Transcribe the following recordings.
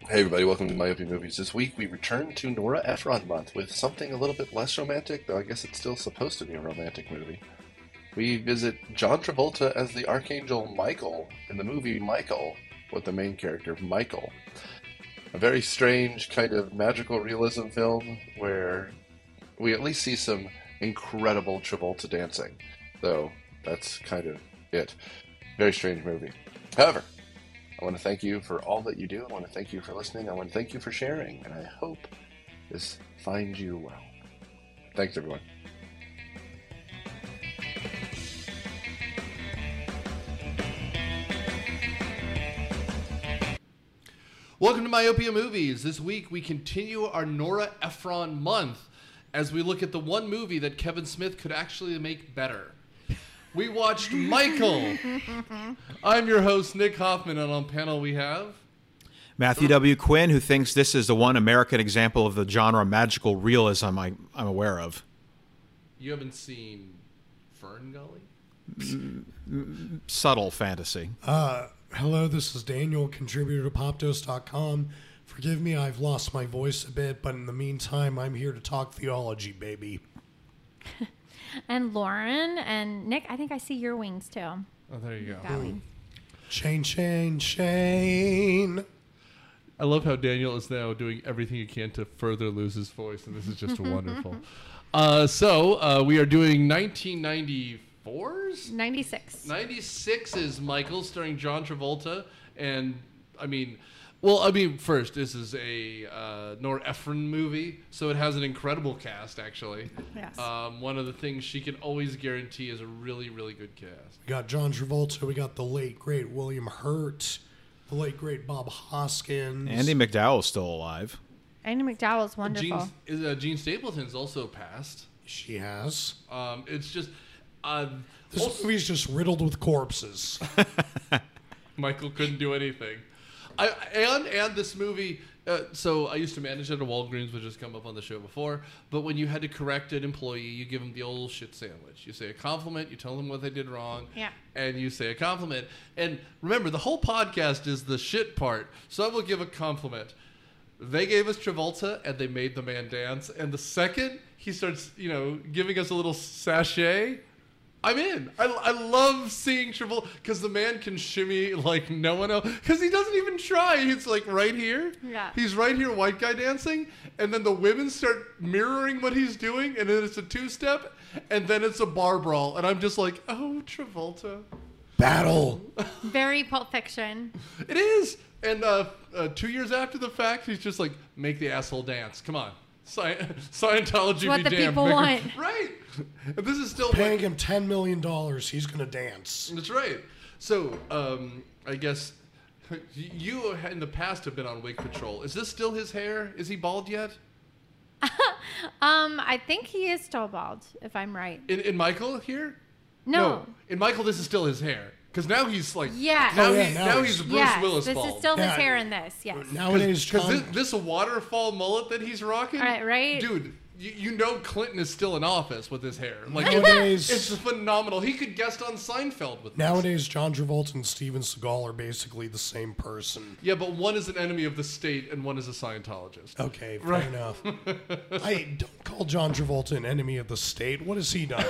Hey everybody, welcome to Myopia Movies. This week we return to Nora Ephron month with something a little bit less romantic, though I guess it's still supposed to be a romantic movie. We visit John Travolta as the Archangel Michael in the movie Michael, with the main character Michael. A very strange kind of magical realism film where we at least see some incredible Travolta dancing, though that's kind of it. Very strange movie. However, I want to thank you for all that you do. I want to thank you for listening. I want to thank you for sharing. And I hope this finds you well. Thanks, everyone. Welcome to Myopia Movies. This week we continue our Nora Ephron month as we look at the one movie that Kevin Smith could actually make better. We watched Michael. I'm your host, Nick Hoffman, and on panel we have... Matthew W. Quinn, who thinks this is the one American example of the genre magical realism I'm aware of. You haven't seen Fern Gully? Subtle fantasy. Hello, this is Daniel, contributor to popdose.com. Forgive me, I've lost my voice a bit, but in the meantime, I'm here to talk theology, baby. And Lauren and Nick, I think I see your wings too. Oh, there you go. Got wings. Shane. I love how Daniel is now doing everything he can to further lose his voice, and this is just wonderful. So we are doing 1994's? 96. 96 is Michael, starring John Travolta. And, first, this is a Nora Ephron movie, so it has an incredible cast, actually. Yes. One of the things she can always guarantee is a really, really good cast. We got John Travolta, we got the late, great William Hurt, the late, great Bob Hoskins. Andy McDowell's still alive. Andy McDowell's wonderful. Jean Stapleton's also passed. She has. It's just... This movie's just riddled with corpses. Michael couldn't do anything. And this movie, so I used to manage at a Walgreens, which has come up on the show before, but when you had to correct an employee, you give them the old shit sandwich. You say a compliment, you tell them what they did wrong, and you say a compliment. And remember, the whole podcast is the shit part, so I will give a compliment. They gave us Travolta, and they made the man dance, and the second he starts, giving us a little sachet, I'm in. I love seeing Travolta because the man can shimmy like no one else. Because he doesn't even try. He's like right here. Yeah. He's right here, white guy dancing. And then the women start mirroring what he's doing. And then it's a two-step. And then it's a bar brawl. And I'm just like, oh, Travolta. Battle. Very Pulp Fiction. It is. And 2 years after the fact, he's just like, make the asshole dance. Come on. Scientology It's what be the damned. people want. Right. And this is still Paying him $10 million, he's going to dance. That's right. So, I guess you in the past have been on Wig Patrol. Is this still his hair? Is he bald yet? I think he is still bald, if I'm right. In Michael here? No. In Michael, this is still his hair. Because now he's like... Yes. Now he's Bruce Yes, Willis this bald. is still his Yeah. hair in this, yes. Nowadays, Because John... this waterfall mullet that he's rocking... Right. Dude, you know Clinton is still in office with his hair. Like, Nowadays- it's phenomenal. He could guest on Seinfeld with this. Nowadays, John Travolta and Steven Seagal are basically the same person. Yeah, but one is an enemy of the state and one is a Scientologist. Okay, fair enough. I don't call John Travolta an enemy of the state. What has he done?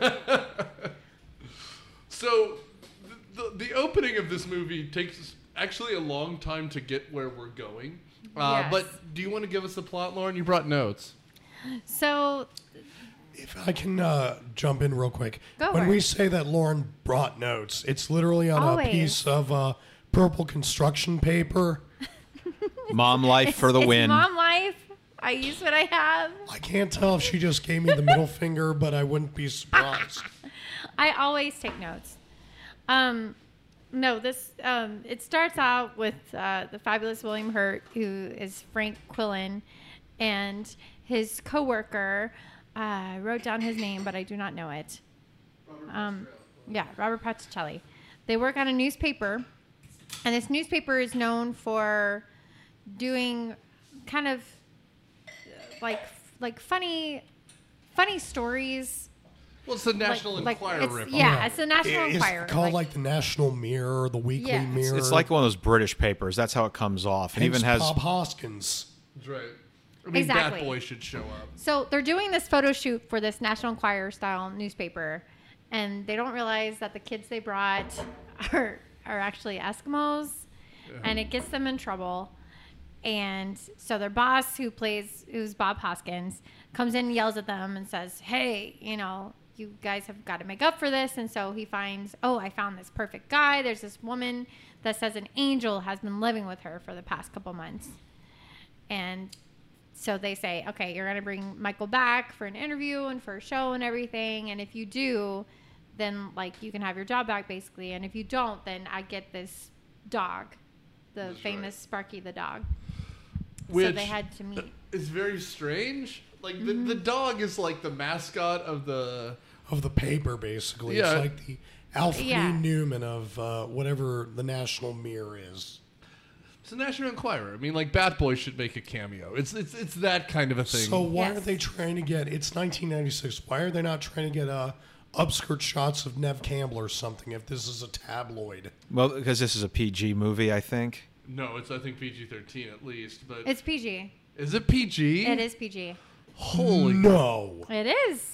So, the opening of this movie takes actually a long time to get where we're going. Yes. But do you want to give us the plot, Lauren? You brought notes. So, If I can jump in real quick. Go When for we it. say that Lauren brought notes, it's literally on Always. a piece of purple construction paper. Mom life for the it's win. mom life. I use what I have. I can't tell if she just gave me the middle finger, but I wouldn't be surprised. I always take notes. No, this it starts out with the fabulous William Hurt, who is Frank Quillen, and his coworker. I wrote down his name, but I do not know it. Robert Patricelli. They work on a newspaper, and this newspaper is known for doing kind of like funny stories. Well, it's the National Enquirer it's, ripoff. yeah, it's the National It's Enquirer. called like the National Mirror, the Weekly Yeah. Mirror. It's like one of those British papers. That's how it comes off. And Hence even has Bob Hoskins. That's right. I mean, Exactly. Bat Boy should show up. So they're doing this photo shoot for this National Enquirer style newspaper, and they don't realize that the kids they brought are actually Eskimos, and it gets them in trouble. And so their boss, who's Bob Hoskins, comes in and yells at them and says, "Hey, you guys have got to make up for this." And so he finds, I found this perfect guy. There's this woman that says an angel has been living with her for the past couple months, and so they say, okay, you're going to bring Michael back for an interview and for a show and everything. And if you do, then you can have your job back basically. And if you don't, then I get this dog, the famous Sparky the dog. Which so they had to meet. It's very strange. The dog is like the mascot of the... Of the paper, basically. Yeah. It's like the Alfred Yeah. E. Newman of whatever the National Mirror is. It's a National Enquirer. I mean, Bat Boy should make a cameo. It's that kind of a thing. So why Yes. are they trying to get? It's 1996. Why are they not trying to get upskirt shots of Nev Campbell or something? If this is a tabloid, well, because this is a PG movie, I think. No, it's I think PG-13 at least. But It's PG. is it PG? It is PG. Holy. no. It is.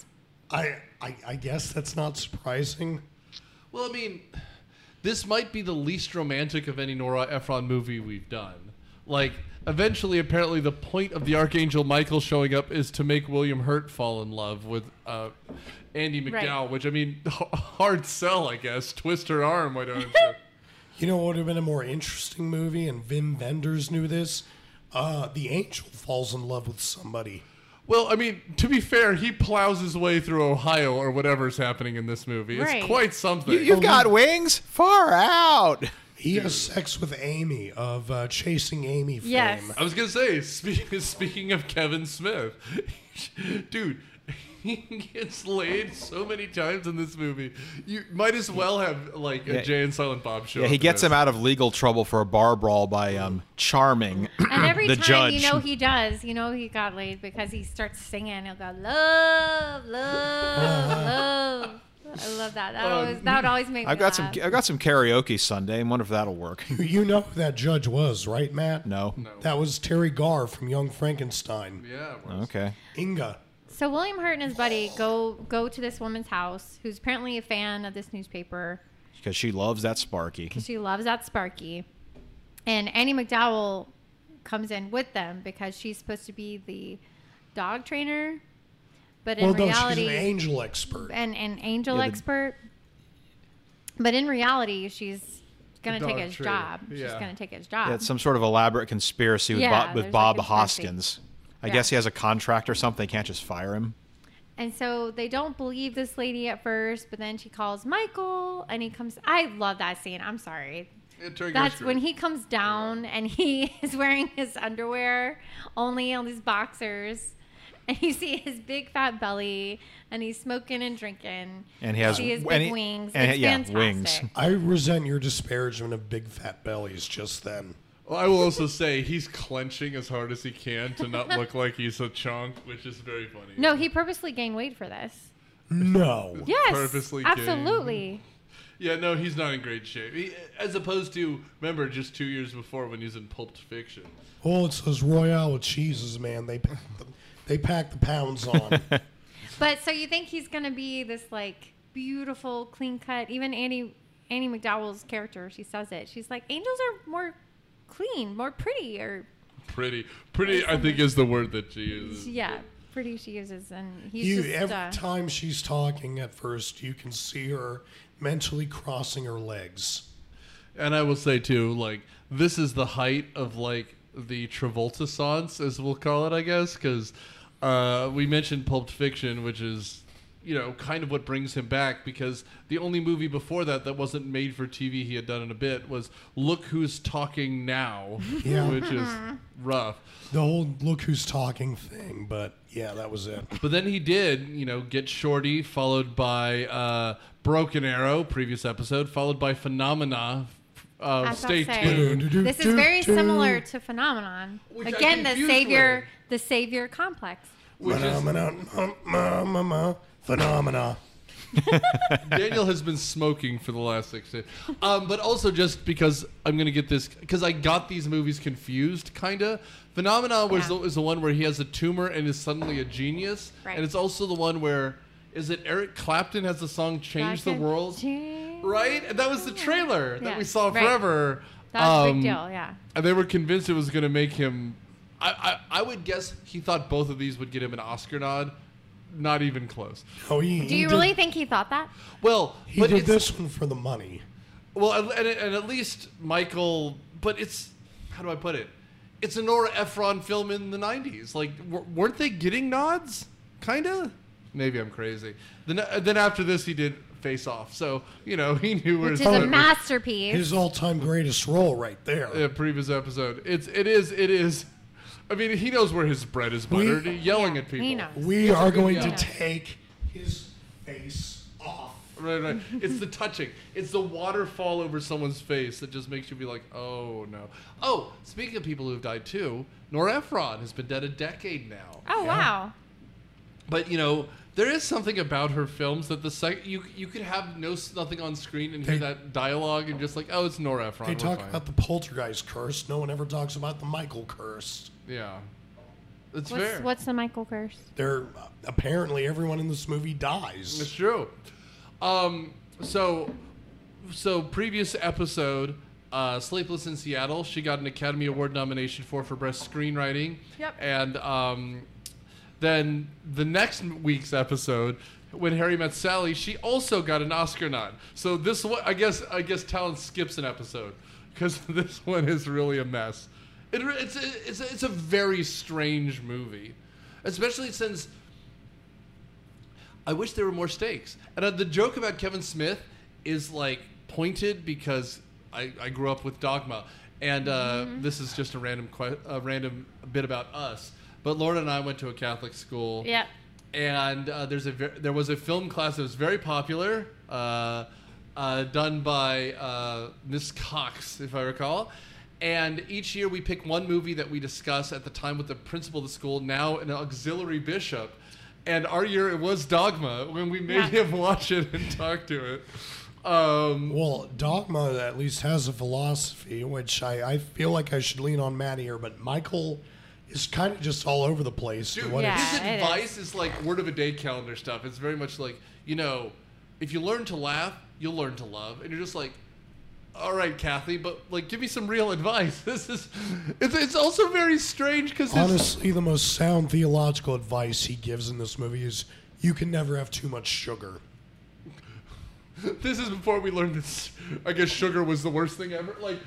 I guess that's not surprising. Well, I mean, this might be the least romantic of any Nora Ephron movie we've done. Eventually, apparently, the point of the Archangel Michael showing up is to make William Hurt fall in love with Andy McDowell, Right. which, I mean, hard sell, I guess. Twist her arm, why don't you? You know what would have been a more interesting movie, and Wim Wenders knew this? The angel falls in love with somebody. Well, I mean, to be fair, he plows his way through Ohio or whatever's happening in this movie. Right. It's quite something. You've got wings? Far out. He has sex with Amy of Chasing Amy fame. Yes. I was going to say, speaking of Kevin Smith, dude, he gets laid so many times in this movie. You might as well have, a Jay and Silent Bob show. Yeah, he gets him out of legal trouble for a bar brawl by charming And every the time, judge. he does, he got laid because he starts singing. He'll go, love, love, love. I love that. That would always make me I've got laugh. some karaoke Sunday. I wonder if that'll work. You know who that judge was, right, Matt? No. That was Terry Garr from Young Frankenstein. Yeah, it was. Okay. Inga. So William Hurt and his buddy go to this woman's house, who's apparently a fan of this newspaper Because she loves that Sparky. because she loves that Sparky. And Annie McDowell comes in with them because she's supposed to be the dog trainer, but in Well, no, reality, she's an angel expert. an angel Yeah, the- expert. But in reality, she's gonna The take dog his trainer. job. She's Yeah. gonna take his job. Yeah, it's some sort of elaborate conspiracy with, Yeah, with there's Bob like a conspiracy. Hoskins. I Yeah. guess he has a contract or something. They can't just fire him. And so they don't believe this lady at first, but then she calls Michael, and he comes. I love that scene. I'm sorry. Yeah, Terry That's Garr's when great. he comes down and he is wearing his underwear, only on these boxers, and you see his big fat belly, and he's smoking and drinking. And he has see his and big he- wings. and It's yeah, fantastic. wings. I resent your disparagement of big fat bellies just then. Well, I will also say he's clenching as hard as he can to not look like he's a chunk, which is very funny. No, he purposely gained weight for this. No. Yes, Purposely gained. absolutely. Yeah, no, he's not in great shape. As opposed to, remember, just 2 years before when he was in Pulp Fiction. Well, it's those Royale with cheeses, man. They pack the pounds on. But so you think he's gonna be this beautiful, clean cut? Even Annie McDowell's character, she says it. She's like, angels are more clean, more pretty, or Pretty, I think is the word that she uses. yeah, pretty. She uses, and he's just Every time she's talking at first, you can see her mentally crossing her legs. And I will say, too, this is the height of, the Travolta-sance, as we'll call it, I guess, because we mentioned Pulp Fiction, which is, kind of what brings him back, because the only movie before that wasn't made for TV he had done in a bit was Look Who's Talking Now, Yeah. which is rough. The whole look who's talking thing, but yeah, that was it. But then he did, Get Shorty, followed by Broken Arrow, previous episode, followed by Phenomena. I was about Stay to say, tuned. this is very similar to Phenomenon. Which I Again, the confused savior complex. Which is, Phenomena. Daniel has been smoking for the last 6 days. But also just because I'm going to get this, because I got these movies confused, kind of. Phenomenon is the one where he has a tumor and is suddenly a genius. Right. And it's also the one where, is it Eric Clapton has the song Change the World? Right? And that was the trailer that we saw forever. That was a big deal, yeah. And they were convinced it was going to make him... I would guess he thought both of these would get him an Oscar nod. Not even close. Oh, Do you really think he thought that? Well, He but did it's, this one for the money. well, and at least Michael. But it's, how do I put it? It's a Nora Ephron film in the '90s. Like, weren't they getting nods? Kinda. Maybe I'm crazy. Then after this, he did Face Off. So he knew where. Which his is a foot- masterpiece. His all-time greatest role right there. Yeah, previous episode. It is. I mean, he knows where his bread is buttered. Yelling at people. He knows. We are going to Yeah. take his face off. Right. It's the touching. It's the waterfall over someone's face that just makes you be like, oh, no. Oh, speaking of people who've died, too, Nora Ephron has been dead a decade now. Oh, wow. But, there is something about her films that you could have nothing on screen and hear that dialogue and just like, oh, it's Nora Ephron. They We're talk fine. about the poltergeist curse. No one ever talks about the Michael curse. Yeah. It's fair. What's the Michael curse? They're apparently everyone in this movie It's dies. true. So previous episode, Sleepless in Seattle, she got an Academy Award nomination for best screenwriting. Yep. And then the next week's episode, When Harry Met Sally, she also got an Oscar nod. So this one, I guess Talent skips an episode because this one is really a mess. It's a very strange movie, especially since I wish there were more stakes. And the joke about Kevin Smith is like pointed because I grew up with Dogma, and this is just a random bit about us. But Lauren and I went to a Catholic school. Yep. And there was a film class that was very popular, done by Miss Cox, if I recall. And each year we pick one movie that we discuss at the time with the principal of the school, now an auxiliary bishop. And our year it was Dogma when we made him watch it and talk to it. Well, Dogma at least has a philosophy, which I feel like I should lean on Matt here, but Michael is kind of just all over the place. Dude, What Yeah. his it advice is like word of a day calendar stuff. It's very much like, if you learn to laugh, you'll learn to love. And you're just like, all right, Kathy, but like, give me some real advice. It's also very strange because Honestly, the most sound theological advice he gives in this movie is you can never have too much sugar. this is before we learned that I guess sugar was the worst thing ever. Like,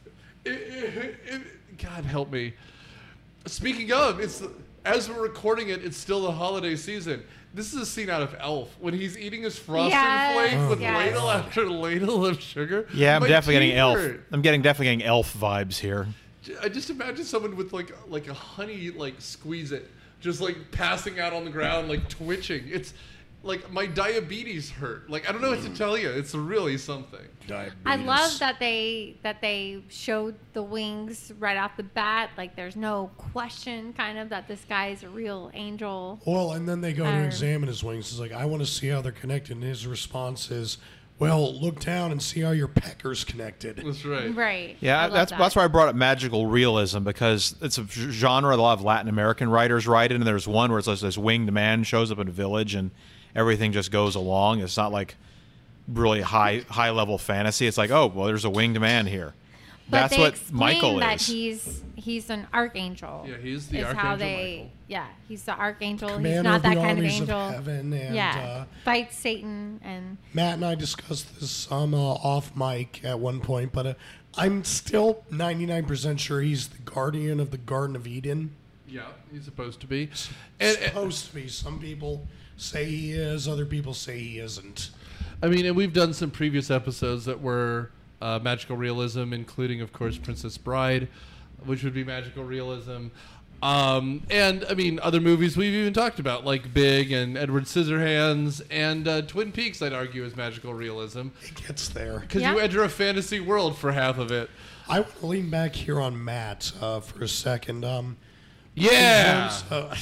God help me. Speaking of, as we're recording it, it's still the holiday season. This is a scene out of Elf when he's eating his frosted Yes, flakes with yes. ladle after ladle of sugar. Yeah, I'm My definitely teeth getting Elf. hurt. I'm definitely getting Elf vibes here. I just imagine someone with like a honey squeeze it, just like passing out on the ground, like twitching. It's like my diabetes hurt. Like I don't know what to tell you. It's really something. I love that they showed the wings right off the bat. Like there's no question, kind of, that this guy is a real angel. Well, and then they go to examine his wings. He's like, I want to see how they're connected. And his response is, well, look down and see how your pecker's connected. That's right. Right. I Yeah, love that's that. that's why I brought up magical realism, because it's a genre that a lot of Latin American writers write in. And there's one where it's like this winged man shows up in a village and everything just goes along. It's not like really high level fantasy. It's like, oh, well, there's a winged man here. But That's they what explain Michael that is. he's an archangel. Yeah, he's the is archangel how they, Michael. Yeah, he's the archangel. Commander he's not of the that kind of armies angel. heaven. And Yeah, fights Satan and Matt and I discussed this off mic at one point, but I'm still 99% sure he's the guardian of the Garden of Eden. Yeah, he's supposed to be. Supposed to be. Some people say he is, other people say he isn't. I mean, and we've done some previous episodes that were magical realism, including, of course, Princess Bride, which would be magical realism. And, I mean, other movies we've even talked about, like Big and Edward Scissorhands and Twin Peaks, I'd argue, is magical realism. It gets there. Because Yeah. you enter a fantasy world for half of it. I want to lean back here on Matt for a second. Yeah!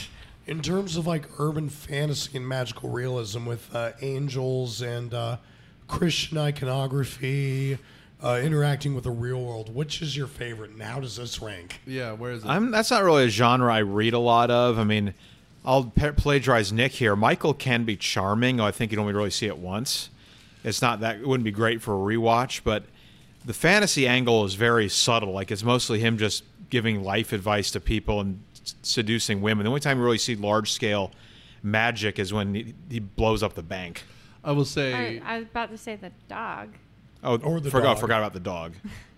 in terms of like urban fantasy and magical realism with angels and Christian iconography, interacting with the real world, which is your favorite, and how does this rank? Yeah, where is it? That's not really a genre I read a lot of. I mean, I'll plagiarize Nick here. Michael can be charming. I think you'd only really see it once. It's not that it wouldn't be great for a rewatch, but the fantasy angle is very subtle. Like it's mostly him just giving life advice to people and seducing women. The only time you really see large scale magic is when he blows up the bank. I will say. I was about to say the dog. Oh, Or the forgot dog. about the dog.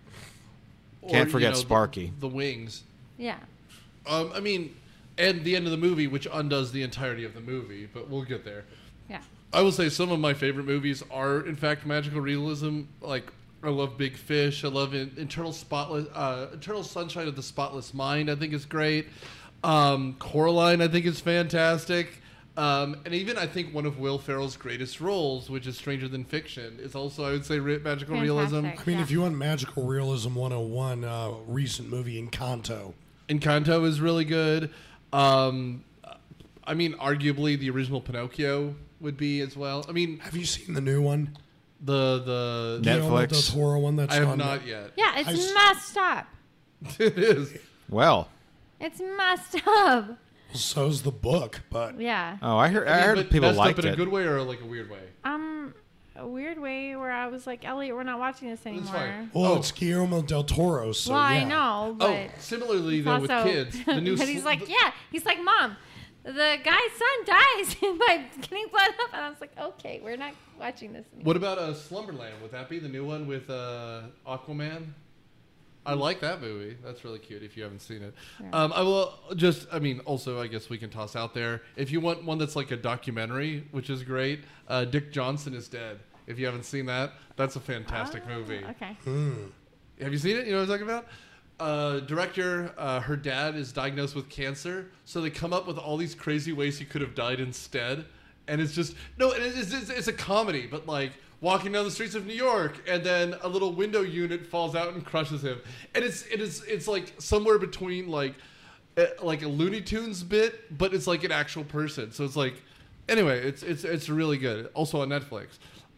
or, Can't forget you know, Sparky. The wings. Yeah. I mean, and the end of the movie, which undoes the entirety of the movie, but we'll get there. Yeah. I will say some of my favorite movies are, in fact, magical realism. Like, I love Big Fish. I love Eternal Sunshine of the Spotless Mind, I think is great. Coraline, I think is fantastic. And even I think one of Will Ferrell's greatest roles, which is Stranger Than Fiction, is also, I would say, magical realism. Fantastic. I mean, Yeah. if you want magical realism 101, recent movie Encanto. Encanto is really good. I mean, arguably, the original Pinocchio would be as well. I mean, Have you seen the new one? the Guillermo del Netflix? Toro one that's I have on not yet. Yeah, I it's s- messed up. It is. Well, It's messed up. So's the book, but Yeah. oh, I I mean, heard but people messed liked up in it. a good way or like a weird way. A weird way where I was like, Elliot, we're not watching this anymore. fine. well, Oh. it's Guillermo del Toro, so Well, yeah. I know, but Oh, similarly though with also, kids, the new. but he's like, yeah, he's like, Mom, the guy's son dies by getting blown up, and I was like, okay, we're not watching this anymore. What about Slumberland? Would that be the new one with Aquaman? I like that movie. That's really cute if you haven't seen it. Yeah. I will just, I mean, also, I guess we can toss out there. If you want one that's like a documentary, which is great, Dick Johnson is Dead. If you haven't seen that, that's a fantastic movie. Okay. Have you seen it? You know what I'm talking about? Director, her dad is diagnosed with cancer, so they come up with all these crazy ways he could have died instead. And it's just, no, it's a comedy, but like walking down the streets of New York, and then a little window unit falls out and crushes him. And it's like somewhere between like a Looney Tunes bit, but it's like an actual person. So it's like, anyway, it's really good. Also on Netflix.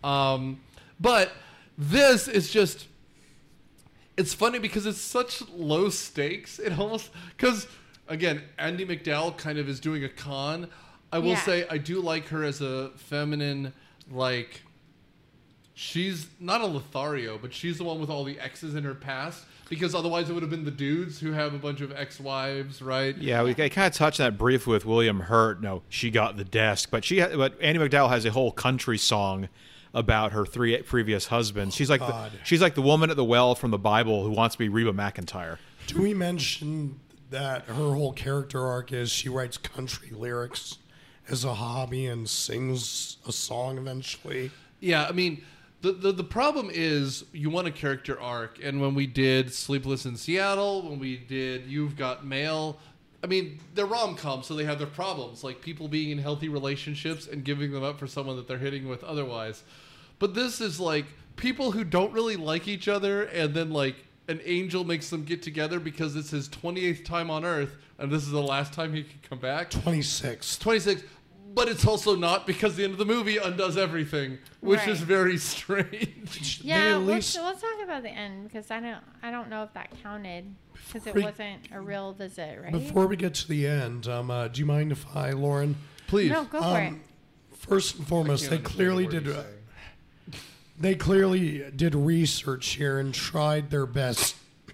But this is just, it's funny because it's such low stakes. It almost, because again, Andie MacDowell kind of is doing a con. I will Yeah. say I do like her as a feminine, like, she's not a Lothario, but she's the one with all the exes in her past. Because otherwise it would have been the dudes who have a bunch of ex-wives, right? Yeah, we kind of touched on that briefly with William Hurt. No, she got the desk, but but Andie MacDowell has a whole country song about her 3 previous husbands. She's like God. she's like the woman at the well from the Bible who wants to be Reba McEntire. Do we mention that her whole character arc is she writes country lyrics as a hobby and sings a song eventually? Yeah, I mean, the problem is you want a character arc, and when we did Sleepless in Seattle, when we did You've Got Mail, I mean, they're rom-coms, so they have their problems, like people being in healthy relationships and giving them up for someone that they're hitting with otherwise. But this is like people who don't really like each other, and then like an angel makes them get together because it's his 28th time on Earth, and this is the last time he can come back. 26. 26, but it's also not because the end of the movie undoes everything, which is Right. very strange. They Yeah, at let's least- talk about the end because I don't know if that counted because it we- wasn't a real visit, right? Before we get to the end, do you mind if I, Lauren? Please. No, go for it. First and foremost, Can't they understand clearly a word did. you're saying. They clearly did research here and tried their best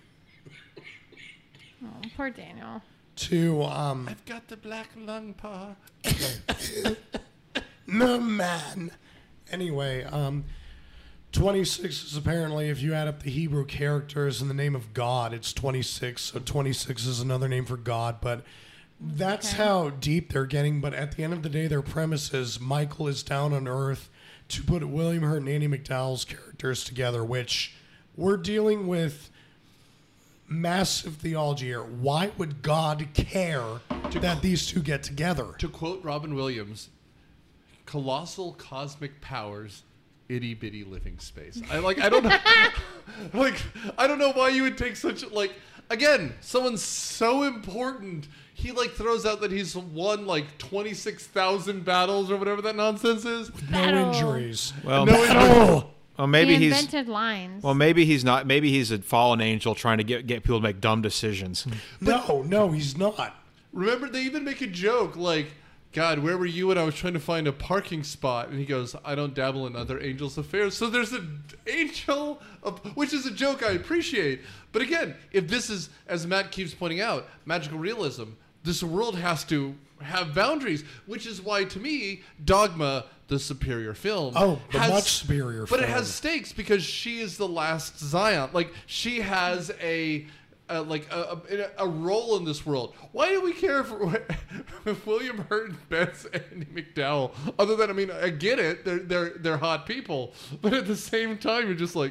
Oh, poor Daniel. to I've got the black lung paw. no man. Anyway, 26 is apparently, if you add up the Hebrew characters in the name of God, it's 26. So 26 is another name for God, but that's Okay. how deep they're getting. But at the end of the day, their premise is Michael is down on Earth to put William Hurt and Andie MacDowell's characters together, which we're dealing with massive theology here. Why would God care that these two get together? To quote Robin Williams, colossal cosmic powers, itty bitty living space. I don't know, like I don't know why you would take such like again, someone so important. He like throws out that he's won like 26,000 battles or whatever that nonsense is. No Battle. injuries. Well, Battle. well, maybe he he's invented lines. well, maybe he's not. Maybe he's a fallen angel trying to get people to make dumb decisions. No, he's not. Remember, they even make a joke like, God, where were you when I was trying to find a parking spot? And he goes, I don't dabble in other angels' affairs. So there's an angel, which is a joke I appreciate. But again, if this is, as Matt keeps pointing out, magical realism, this world has to have boundaries, which is why, to me, Dogma, the superior film, The much superior but film. it has stakes because she is the last Zion. Like, she has a role in this world. Why do we care if William Hurt bets Andie MacDowell? Other than, I mean, I get it, they're hot people, but at the same time, you're just like,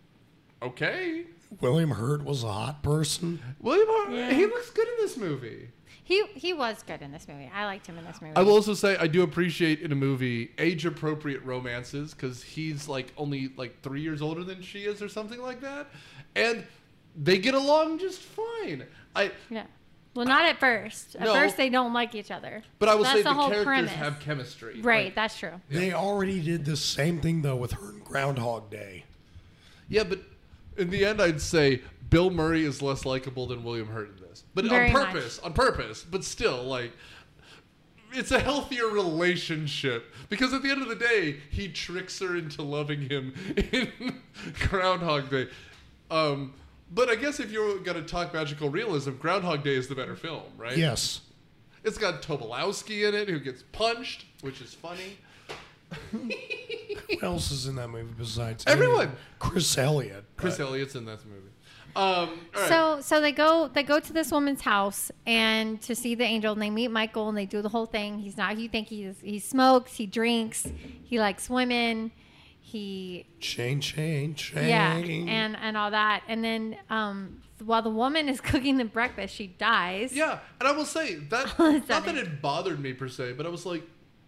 okay. William Hurt was a hot person. William Hurt, Yeah. he looks good in this movie. He was good in this movie. I liked him in this movie. I will also say I do appreciate in a movie age-appropriate romances because he's like only like 3 years older than she is or something like that, and they get along just fine. Yeah. Well, not at first. At No. first, they don't like each other. But I will That's say the the whole characters premise. have chemistry. Right, Like, that's true. They already did the same thing, though, with her in Groundhog Day. yeah, but in the end, I'd say Bill Murray is less likable than William Hurt in this. But Very on purpose. But still, like, it's a healthier relationship. Because at the end of the day, he tricks her into loving him in Groundhog Day. But I guess if you're going to talk magical realism, Groundhog Day is the better film, right? Yes. It's got Tobolowsky in it, who gets punched, which is funny. Who else is in that movie besides Everyone. Chris Elliott. Chris but- Elliott's in that movie. All right. So they go to this woman's house and to see the angel, and they meet Michael, and they do the whole thing. He's not who you think he is. He smokes, he drinks, he likes women, he Chain. yeah, and all that. And then while the woman is cooking the breakfast, she dies. Yeah, and I will say that All of a not that sudden. it bothered me per se, but I was like,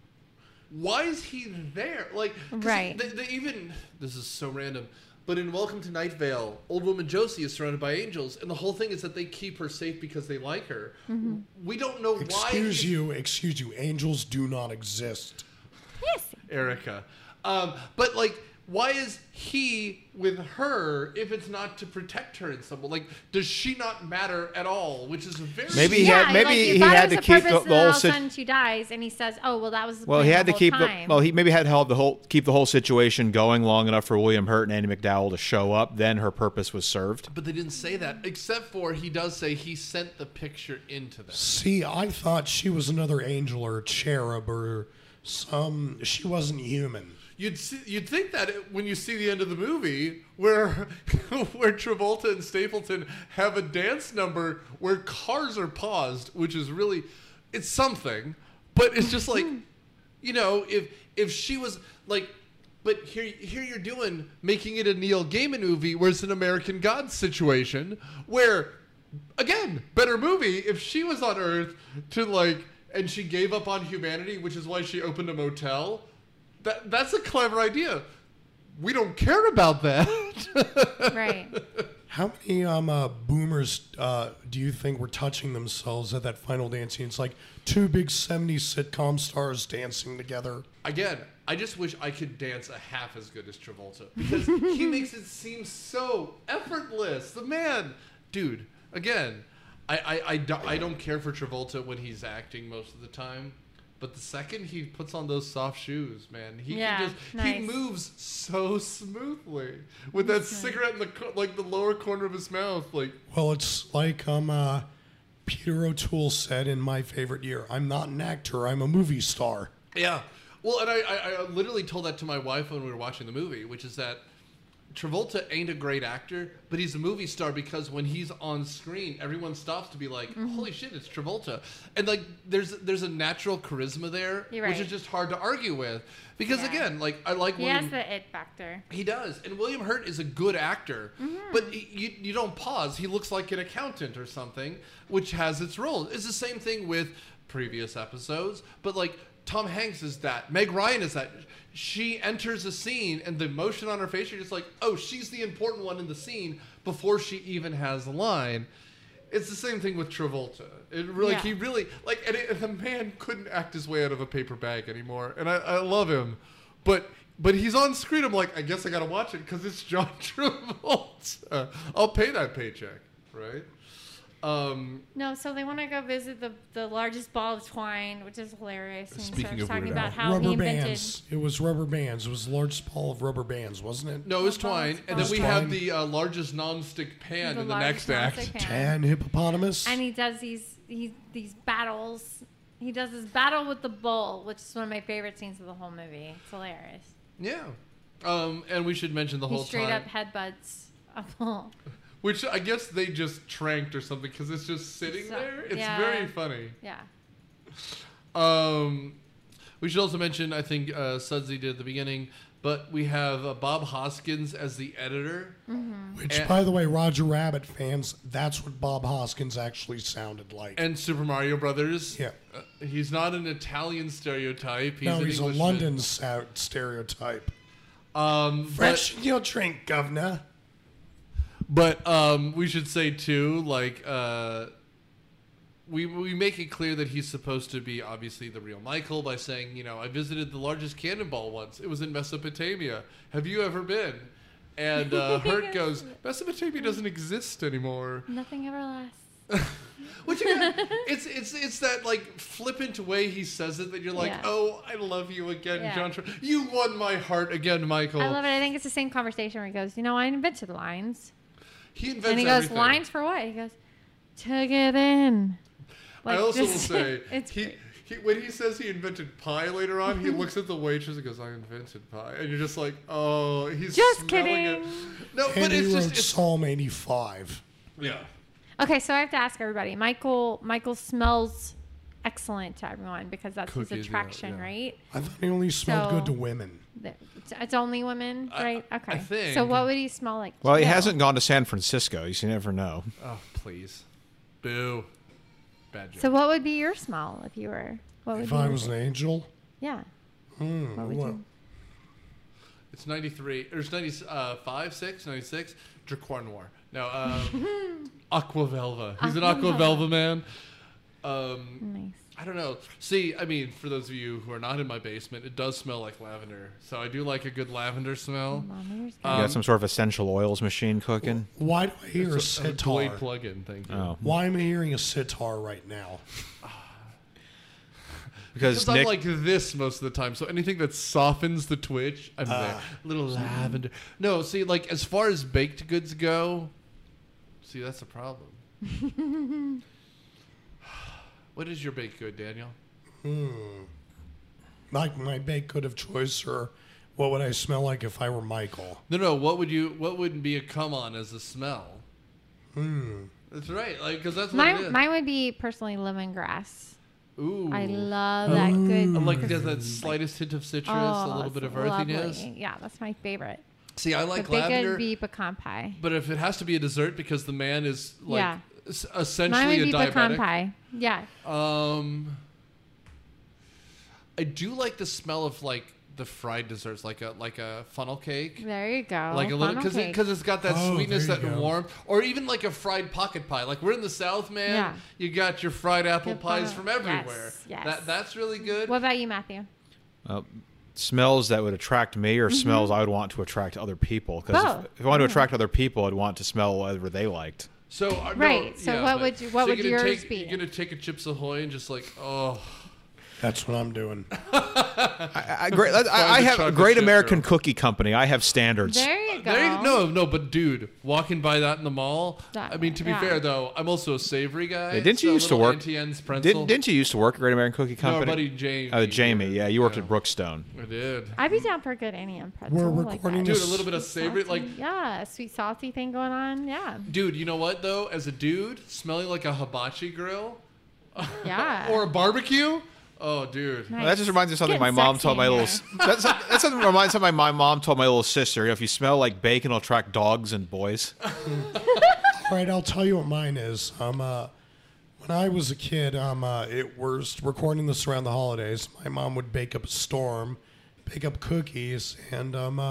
why is he there? Like, 'cause Right. They even, this is so random, but in Welcome to Night Vale, old woman Josie is surrounded by angels, and the whole thing is that they keep her safe because they like her. Mm-hmm. We don't know why. Excuse you. Angels do not exist. Yes. Erica. But like, why is he with her if it's not to protect her in some way? Like, does she not matter at all? Which is a very Maybe he yeah, had- maybe like, you he thought it had was to a keep purpose, the and then whole all of a sit- sudden she dies, and he says, "Oh, well, that was the Well, plan he had the to keep whole time." he maybe had to keep the whole situation going long enough for William Hurt and Andie MacDowell to show up. Then her purpose was served. But they didn't say that, except for he does say he sent the picture into them. See, I thought she was another angel or cherub or some. She wasn't human. You'd think that when you see the end of the movie, where where Travolta and Stapleton have a dance number where cars are paused, which is really, it's something, but it's just like, you know, if she was like, but here you're doing making it a Neil Gaiman movie where it's an American Gods situation where, again, better movie if she was on Earth to like, and she gave up on humanity, which is why she opened a motel. That's a clever idea. We don't care about that. Right. How many boomers do you think were touching themselves at that final dance scene? It's like two big 70s sitcom stars dancing together. Again, I just wish I could dance a half as good as Travolta because he makes it seem so effortless. The man, dude. Again, I don't care for Travolta when he's acting most of the time. But the second he puts on those soft shoes, man, he nice. moves so smoothly with that cigarette in the lower corner of his mouth, like. Well, it's like Peter O'Toole said in My Favorite Year, I'm not an actor, I'm a movie star. Yeah. Well, and I literally told that to my wife when we were watching the movie, which is that Travolta ain't a great actor, but he's a movie star because when he's on screen, everyone stops to be like, holy shit, it's Travolta. And like there's a natural charisma there, You're which right. is just hard to argue with. Because Yeah. again, like I like He William has the it factor. He does. And William Hurt is a good actor. But you don't pause. He looks like an accountant or something, which has its role. It's the same thing with previous episodes. But like Tom Hanks is that. Meg Ryan is that. She enters a scene and the emotion on her face, you're just like, oh, she's the important one in the scene before she even has a line. It's the same thing with Travolta. It really, Yeah. he really like, and the man couldn't act his way out of a paper bag anymore. And I love him, but he's on screen. I'm like, I guess I gotta watch it because it's John Travolta. I'll pay that paycheck, right? No, so they want to go visit the largest ball of twine, which is hilarious. And Speaking starts of talking Weird about Al. how he Rubber invented. bands. It was rubber bands. It was the largest ball of rubber bands, wasn't it? No, it was Well, twine, it's and then fine. we Twine. have the largest non-stick pan in the largest next act. non-stick pan. Tan hippopotamus. And he does these battles. He does this battle with the bull, which is one of my favorite scenes of the whole movie. It's hilarious. Yeah, and we should mention the He whole straight time, up headbutts a bull. which I guess they just tranked or something because it's just sitting So- there. It's yeah. very funny. Yeah. We should also mention, I think Sudsy did at the beginning, but we have Bob Hoskins as the editor. Which, by the way, Roger Rabbit fans, that's what Bob Hoskins actually sounded like. And Super Mario Brothers. Yeah. He's not an Italian stereotype. He's no, an he's a Englishman. London stereotype. But, Fresh in your drink, governor. but we should say too, like we make it clear that he's supposed to be obviously the real Michael by saying, you know, I visited the largest cannonball once. It was in Mesopotamia. Have you ever been? And Hurt goes, Mesopotamia doesn't exist anymore. Nothing ever lasts. Which again, it's that like flippant way he says it that you're like, Yeah. oh, I love you again, Yeah. John. You won my heart again, Michael. I love it. I think it's the same conversation where he goes, you know, I invented lines. He invents And he goes, everything. lines for what? He goes, to get in. I also will just- say, it's he, great. when he says he invented pie later on, he looks at the waitress and goes, I invented pie. And you're just like, oh, he's Just smelling it. kidding. No, but And he it's wrote just, it's, Psalm 85. yeah. Okay, so I have to ask everybody. Michael smells excellent to everyone because that's Cookies, yeah, his attraction, yeah. right? I thought he only smelled So- good to women. It's only women, right? Okay. think- So what would he smell like? Well, he No. hasn't gone to San Francisco. You never know. Oh, please. Boo. Bad joke. So what would be your smell if you were? What would If be I your- was an angel, Yeah. What would what? you? It's 93, or it's 95, 6, 96. Dracoir Noir. No, Aquavelva. He's an Aquavelva man. Nice. I don't know. See, I mean, for those of you who are not in my basement, it does smell like lavender. So I do like a good lavender smell. Lavender's good. You got some sort of essential oils machine cooking. Why do I hear a It's a sitar? Blade plug-in, thank you. Oh, Why am I hearing a sitar right now? because Because I'm Nick. like this most of the time. So anything that softens the twitch, I'm there. Little lavender. No, see, like as far as baked goods go, see, that's the problem. What is your baked good, Daniel? Like my baked good of choice, or what would I smell like if I were Michael? No. What would be a come on as a smell? That's right. Like, because that's what it is. Mine would be personally lemongrass. Ooh. I love that good. like there's that slightest hint of citrus, a little it's bit of lovely. earthiness. Yeah, that's my favorite. See, I like the big lavender, would be pecan pie. but if it has to be a dessert because the man is like Yeah. Mine essentially would a be pecan diabetic. pie. Yeah. I do like the smell of like the fried desserts, like a funnel cake. There you go. Like a little, Funnel cake. because it's got that Oh, sweetness, there that you go. warmth, or even like a fried pocket pie. Like we're in the South, man. Yeah. You got your fried apple Good pies funnel- from everywhere. yes. That's really good. What about you, Matthew? Smells that would attract me or smells I would want to attract other people. Because Both. if I want to attract other people, I'd want to smell whatever they liked. So Right, so what would but- what would you're gonna yours take, be? You're gonna take a Chips Ahoy and just like, oh, That's what I'm doing. I the have a chocolate Great chip American girl. Cookie Company. I have standards. There you go. there you, no, but dude, walking by that in the mall. That- I mean, to be yeah. fair though, I'm also a savory guy. Hey, didn't you so a used to little work- Auntie Anne's pretzel. Didn't you used to work at Great American Cookie No, Company? our buddy Jamie. Jamie, yeah. You worked at Brookstone. I did. I'd be down for a good Annie and pretzel. We're like recording that. Dude, a little bit of Sweet savory, salty. like Yeah, a sweet salty thing going on. Yeah. dude, you know what though? As a dude, smelling like a hibachi grill Yeah. or a barbecue. Oh, dude. Nice. Well, that just reminds me of something Getting my mom sexy told my in little. here. That's something that reminds me of my mom told my little sister. You know, if you smell like bacon, it'll attract dogs and boys. All right, I'll tell you what mine is. When I was a kid, it was recording this around the holidays. My mom would bake up a storm, bake up cookies, and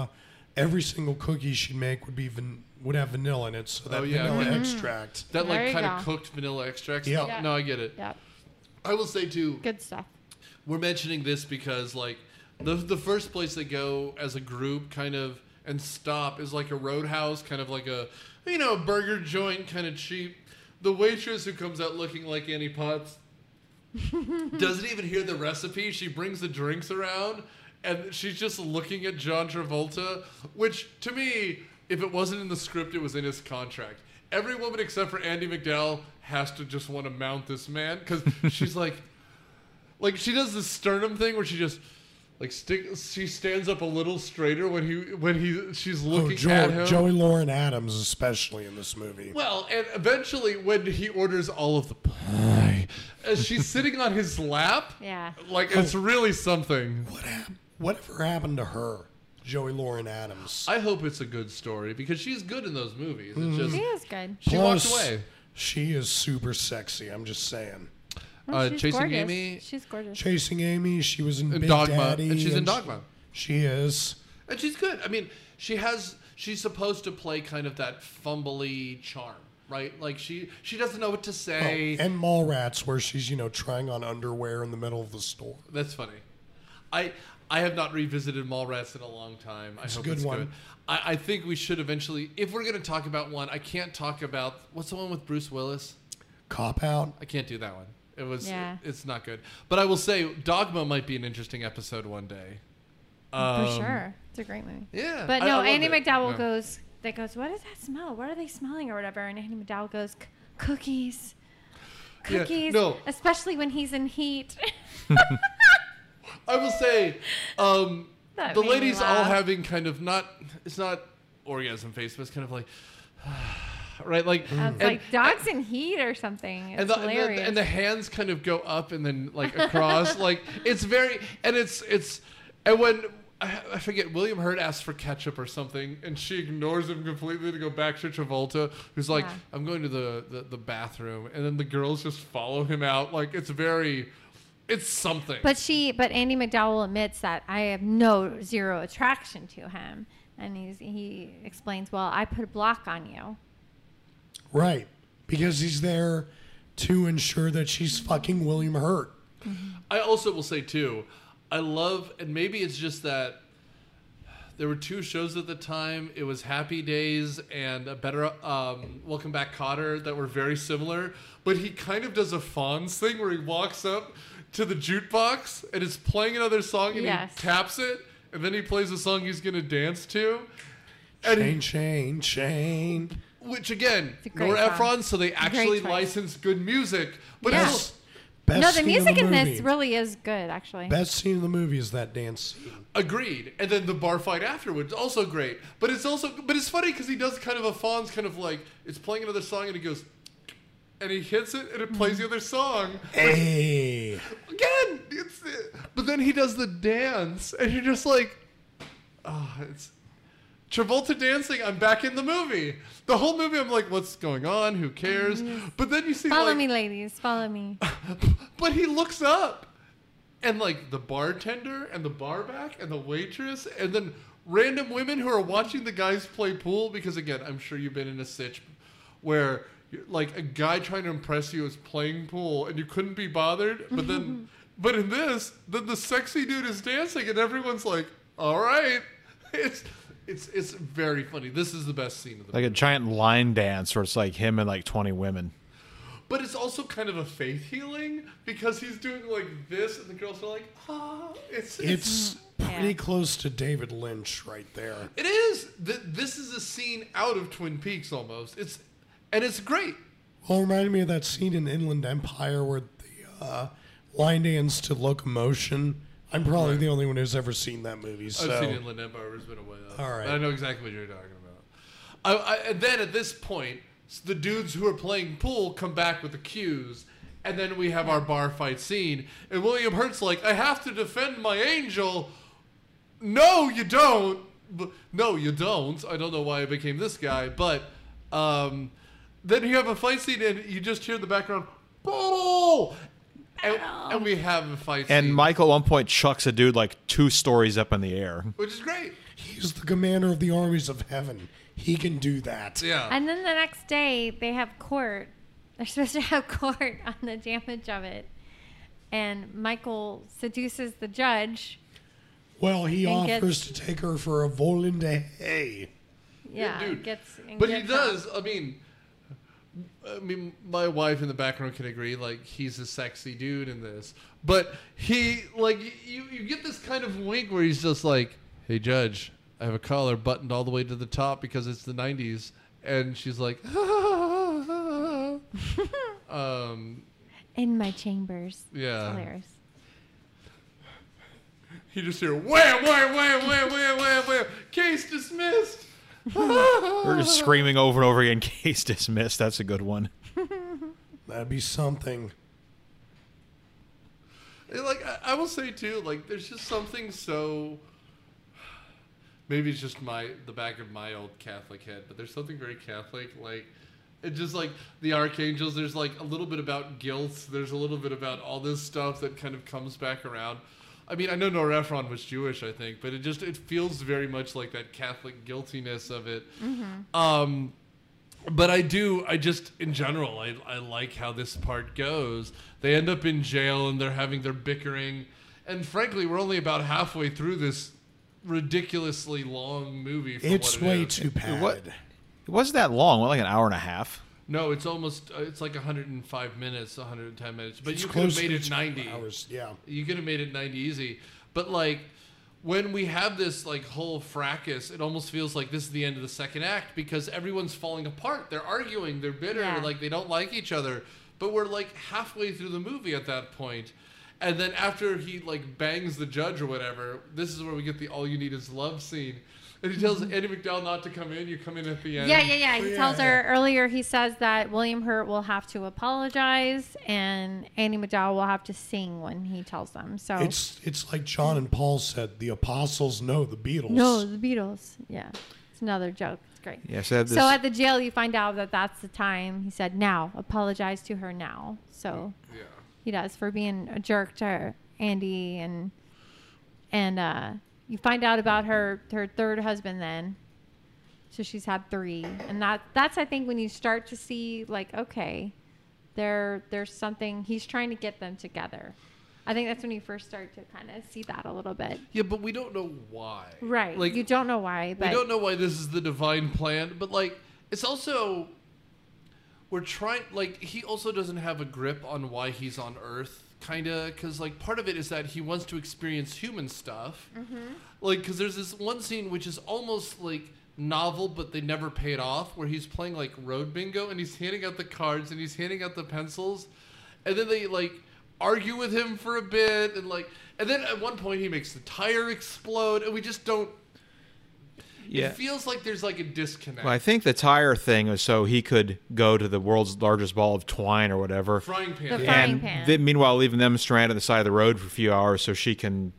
every single cookie she'd make would have vanilla in it, so that vanilla okay. extract. That There like you kind of go. cooked vanilla extract. Yeah. stuff? No, I get it. Yep. I will say too, Good stuff. we're mentioning this because like the first place they go as a group kind of and stop is like a roadhouse, kind of like a burger joint, kind of cheap. The waitress who comes out looking like Annie Potts doesn't even hear the recipe. She brings the drinks around and she's just looking at John Travolta, which to me, if it wasn't in the script, it was in his contract. Every woman except for Andie MacDowell has to just want to mount this man because she's like she does this sternum thing where she just she stands up a little straighter when she's looking at him. Joey Lauren Adams, especially in this movie. Well, and eventually when he orders all of the pie, as she's sitting on his lap, Yeah. it's really something. Whatever happened to her, Joey Lauren Adams? I hope it's a good story because she's good in those movies. It's just She is good. she Plus, walked away. She is super sexy. I'm just saying. No, she's Chasing gorgeous. Amy. She's gorgeous. Chasing Amy. She was in And Big Dogma, Daddy, and she's in Dogma. She is. And she's good. I mean, she's supposed to play kind of that fumbly charm, right? Like she doesn't know what to say. And Mallrats, where she's trying on underwear in the middle of the store. That's funny. I have not revisited Mallrats in a long time. I hope a good it's one. good. I think we should eventually, if we're going to talk about one, I can't talk about, what's the one with Bruce Willis? Cop Out. I can't do that one. Yeah. It's not good. But I will say Dogma might be an interesting episode one day. For sure. It's a great movie. Yeah. But I no, love Andie it. MacDowell Yeah. goes, what does that smell? What are they smelling or whatever? And Andie MacDowell goes, cookies. Yeah, Cookies. no. Especially when he's in heat. I will say, That the made me ladies all laugh. having kind of it's not orgasm face, but it's kind of like, right? Like, It's like dogs in heat or something. It's and the hilarious. and the hands kind of go up and then like across. Like it's very and it's and when I forget William Hurt asks for ketchup or something and she ignores him completely to go back to Travolta, who's like, Yeah. I'm going to the bathroom, and then the girls just follow him out. Like it's something. But Andie MacDowell admits that I have zero attraction to him, and he explains, well, I put a block on you. Right. Because he's there to ensure that she's fucking William Hurt. I also will say too, I love, and maybe it's just that there were two shows at the time. It was Happy Days and a better Welcome Back, Kotter, that were very similar. But he kind of does a Fonz thing where he walks up to the jukebox and it's playing another song and Yes. he taps it and then he plays the song he's going to dance to. And Chain. which again, It's a great Nora song. Ephron, so they actually choice. license good music. But Yeah. it's Best No, the scene music of in the this movie. really is good, actually. Best scene in the movie is that dance scene. agreed. And then the bar fight afterwards, also great. But it's funny because he does kind of a Fonz kind of like, it's playing another song and he goes, and he hits it and it plays the other song. Hey. Again, but then he does the dance and you're just like, it's Travolta dancing. I'm back in the movie. The whole movie, I'm like, what's going on? Who cares? But then you see, Follow like, me, ladies. Follow me. but he looks up and like the bartender and the barback and the waitress and then random women who are watching the guys play pool because again, I'm sure you've been in a sitch where like a guy trying to impress you is playing pool and you couldn't be bothered, but then but in this, then the sexy dude is dancing and everyone's like, all right. It's very funny. This is the best scene of the Like a giant line dance where it's like him and like 20 women. But it's also kind of a faith healing because he's doing like this, and the girls are like, It's pretty close to David Lynch right there. It is. This is a scene out of Twin Peaks almost. It's great. Well, it reminded me of that scene in Inland Empire where the line dance to Locomotion. I'm probably the only one who's ever seen that movie. So. I've seen Inland Empire. It's been a while. All right. But I know exactly what you're talking about. And then at this point, the dudes who are playing pool come back with the cues, and then we have our bar fight scene. And William Hurt's like, I have to defend my angel. No, you don't. No, you don't. I don't know why I became this guy. But then you have a fight scene, and you just hear in the background, "Pool!" And we have a fight scene. And Michael at one point chucks a dude like 2 stories up in the air. Which is great. He's the commander of the armies of heaven. He can do that. Yeah. And then the next day, they have court. They're supposed to have court on the damage of it. And Michael seduces the judge. Well, he And offers to take her for a vol in de hay. Yeah, dude. and But he gets does. I mean, my wife in the background can agree. Like, he's a sexy dude in this. But he, like, you get this kind of wink where he's just like, "Hey, Judge, I have a collar buttoned all the way to the top because it's the '90s," and she's like, in my chambers. Yeah. It's hilarious. You just hear wham, wham, wham, wham, wham, wham, wham. Case dismissed. We're just screaming over and over again. Case dismissed. That's a good one. That'd be something. Like, I will say too, like, there's just something so. Maybe it's just the back of my old Catholic head, but there's something very Catholic, like. It just like the archangels. There's like a little bit about guilt. There's a little bit about all this stuff that kind of comes back around. I mean, I know Nora Ephron was Jewish, I think, but it feels very much like that Catholic guiltiness of it. Mm-hmm. But I just in general, I like how this part goes. They end up in jail and they're having their bickering, and frankly, we're only about halfway through this ridiculously long movie. It's way too bad. It wasn't that long. Like an hour and a half. No, it's almost. It's like 105 minutes, 110 minutes. But It's you could have close made to it 2 90. hours, yeah. You could have made it 90 easy. But like, when we have this like whole fracas, it almost feels like this is the end of the second act because everyone's falling apart. They're arguing. They're bitter. Yeah. Like they don't like each other. But we're like halfway through the movie at that point. And then after he like bangs the judge or whatever, this is where we get the "all you need is love" scene. And he tells Andy McDowell not to come in. You come in at the end. Yeah. Oh, He tells her earlier, he says that William Hurt will have to apologize and Andy McDowell will have to sing when he tells them. So It's like John and Paul said, the apostles know the Beatles. No, the Beatles. Yeah. It's another joke. It's great. Yeah, so So at the jail, you find out that that's the time. He said, now, apologize to her now. So Yeah. he does for being a jerk to Andy and you find out about her third husband then. So she's had 3. And that's I think when you start to see like, okay, there's something he's trying to get them together. I think that's when you first start to kind of see that a little bit. Yeah, but we don't know why. Right. Like You don't know why, but we don't know why this is the divine plan. But like, it's also we're trying. Like, he also doesn't have a grip on why he's on Earth. Kind of, because like part of it is that he wants to experience human stuff, like because there's this one scene which is almost like novel, but they never pay it off, where he's playing like road bingo and he's handing out the cards and he's handing out the pencils, and then they like argue with him for a bit and then at one point he makes the tire explode and we just don't. Yeah. It feels like there's like a disconnect. Well, I think the tire thing was so he could go to the world's largest ball of twine or whatever. Frying pan. The frying And pan. meanwhile, leaving them stranded on the side of the road for a few hours so she can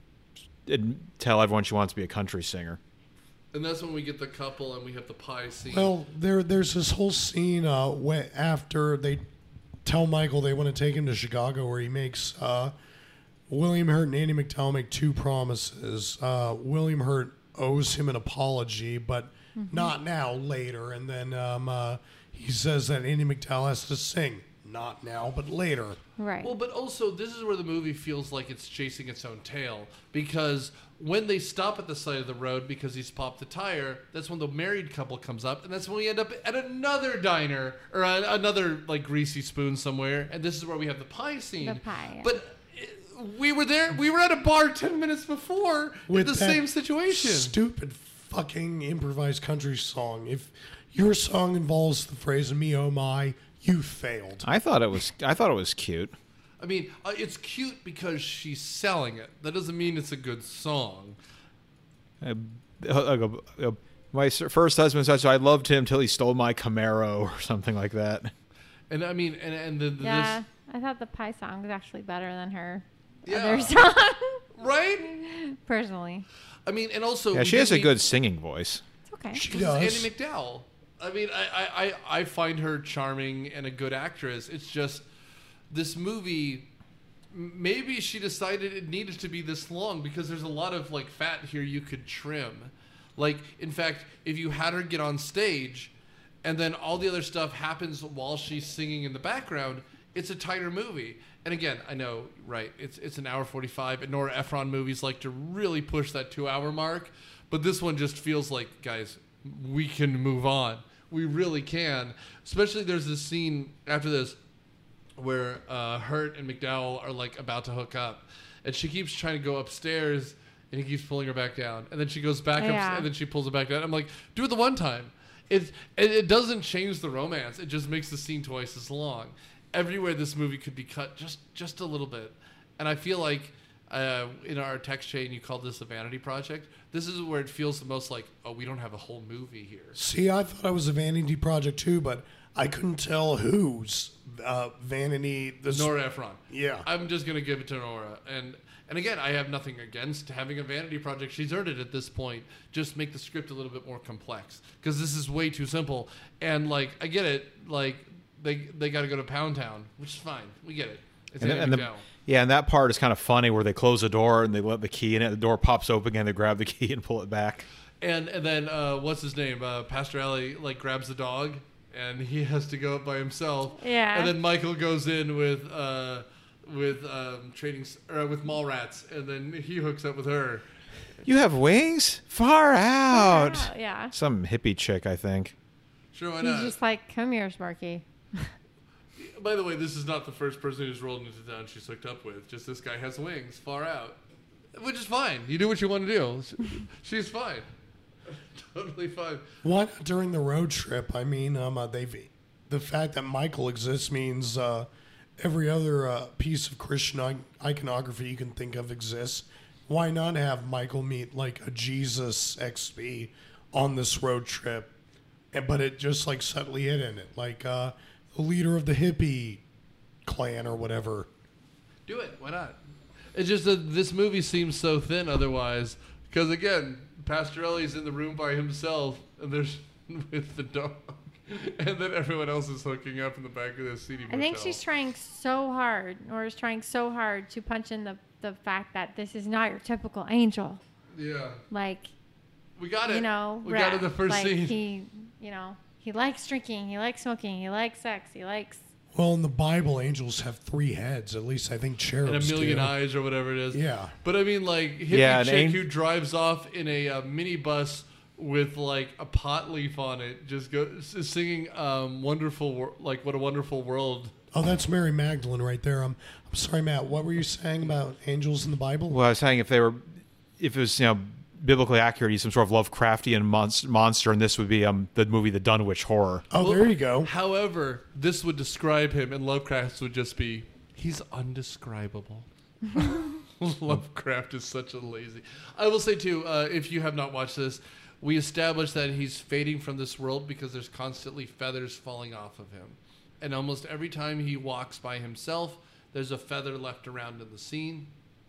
tell everyone she wants to be a country singer. And that's when we get the couple and we have the pie scene. Well, there's this whole scene after they tell Michael they want to take him to Chicago where he makes William Hurt and Andy McDowell make 2 promises. William Hurt owes him an apology, but not now, later. And then he says that Andy McDowell has to sing. Not now, but later. right. Well, but also, this is where the movie feels like it's chasing its own tail. Because when they stop at the side of the road because he's popped the tire, that's when the married couple comes up. And that's when we end up at another diner or another, like, greasy spoon somewhere. And this is where we have the pie scene. The pie, yeah. But we were there. We were at a bar 10 minutes before with the that same situation. Stupid fucking improvised country song. If your song involves the phrase "me oh my," you failed. I thought it was cute. I mean, it's cute because she's selling it. That doesn't mean it's a good song. My first husband said, so I loved him till he stole my Camaro or something like that. And I mean, and yeah, I thought the pie song was actually better than her Yeah. other song. right? Personally, I mean, and also Yeah, she has a good singing voice. it's okay. She This does. is Andy McDowell. I mean, I find her charming and a good actress. It's just this movie. Maybe she decided it needed to be this long because there's a lot of like fat here you could trim. Like, in fact, if you had her get on stage and then all the other stuff happens while she's singing in the background, it's a tighter movie. And again, I know, right, it's an hour 45, and Nora Ephron movies like to really push that 2-hour mark. But this one just feels like, guys, we can move on. We really can. Especially there's this scene after this where Hurt and McDowell are like about to hook up. And she keeps trying to go upstairs, and he keeps pulling her back down. And then she goes back up, and then she pulls it back down. I'm like, do it the one time. It doesn't change the romance. It just makes the scene twice as long. Everywhere this movie could be cut just a little bit. And I feel like in our text chain, you called this a vanity project. This is where it feels the most like, oh, we don't have a whole movie here. See, I thought it was a vanity project too, but I couldn't tell whose vanity. Nora Ephron. Yeah. I'm just going to give it to Nora. And again, I have nothing against having a vanity project. She's earned it at this point. Just make the script a little bit more complex. Because this is way too simple. And, like, I get it. Like, they got to go to Pound Town, which is fine. We get it. It's Andy McDowell. Yeah, and that part is kind of funny where they close the door and they let the key in it. The door pops open again. They grab the key and pull it back. And then, what's his name? Pastor Alley, like, grabs the dog. And he has to go up by himself. Yeah. And then Michael goes in with trading with Mallrats, and then he hooks up with her. You have wings? Far out. Yeah. Some hippie chick, I think. Sure, why He's not? just like, come here, Sparky. By the way, this is not the first person who's rolled into town she's hooked up with. Just this guy has wings, far out, which is fine. You do what you want to do. She's fine. Totally fine. Why not during the road trip? I mean, the fact that Michael exists means every other piece of Christian iconography you can think of exists. Why not have Michael meet like a Jesus XP on this road trip? But it just like subtly hid in it, like the leader of the hippie clan or whatever. Do it. Why not? It's just that this movie seems so thin otherwise. Because again, Pastorelli's in the room by himself, and there's with the dog, and then everyone else is hooking up in the back of this seedy motel. I think she's trying so hard, or is trying so hard to punch in the fact that this is not your typical angel. Yeah. Like, we got it. You know, we got it in the first like scene. He likes drinking, he likes smoking, he likes sex, he likes. Well, in the Bible, angels have 3 heads. At least I think cherubs And a million do. eyes or whatever it is. Yeah. But I mean, like, hippie chick an who drives off in a minibus with, like, a pot leaf on it, just singing wonderful, like, what a wonderful world. Oh, that's Mary Magdalene right there. I'm sorry, Matt. What were you saying about angels in the Bible? Well, I was saying if it was biblically accurate, he's some sort of Lovecraftian monster, and this would be the movie The Dunwich Horror. Oh, there you go. However, this would describe him, and Lovecraft's would just be, he's undescribable. Lovecraft is such a lazy. I will say, too, if you have not watched this, we established that he's fading from this world because there's constantly feathers falling off of him. And almost every time he walks by himself, there's a feather left around in the scene.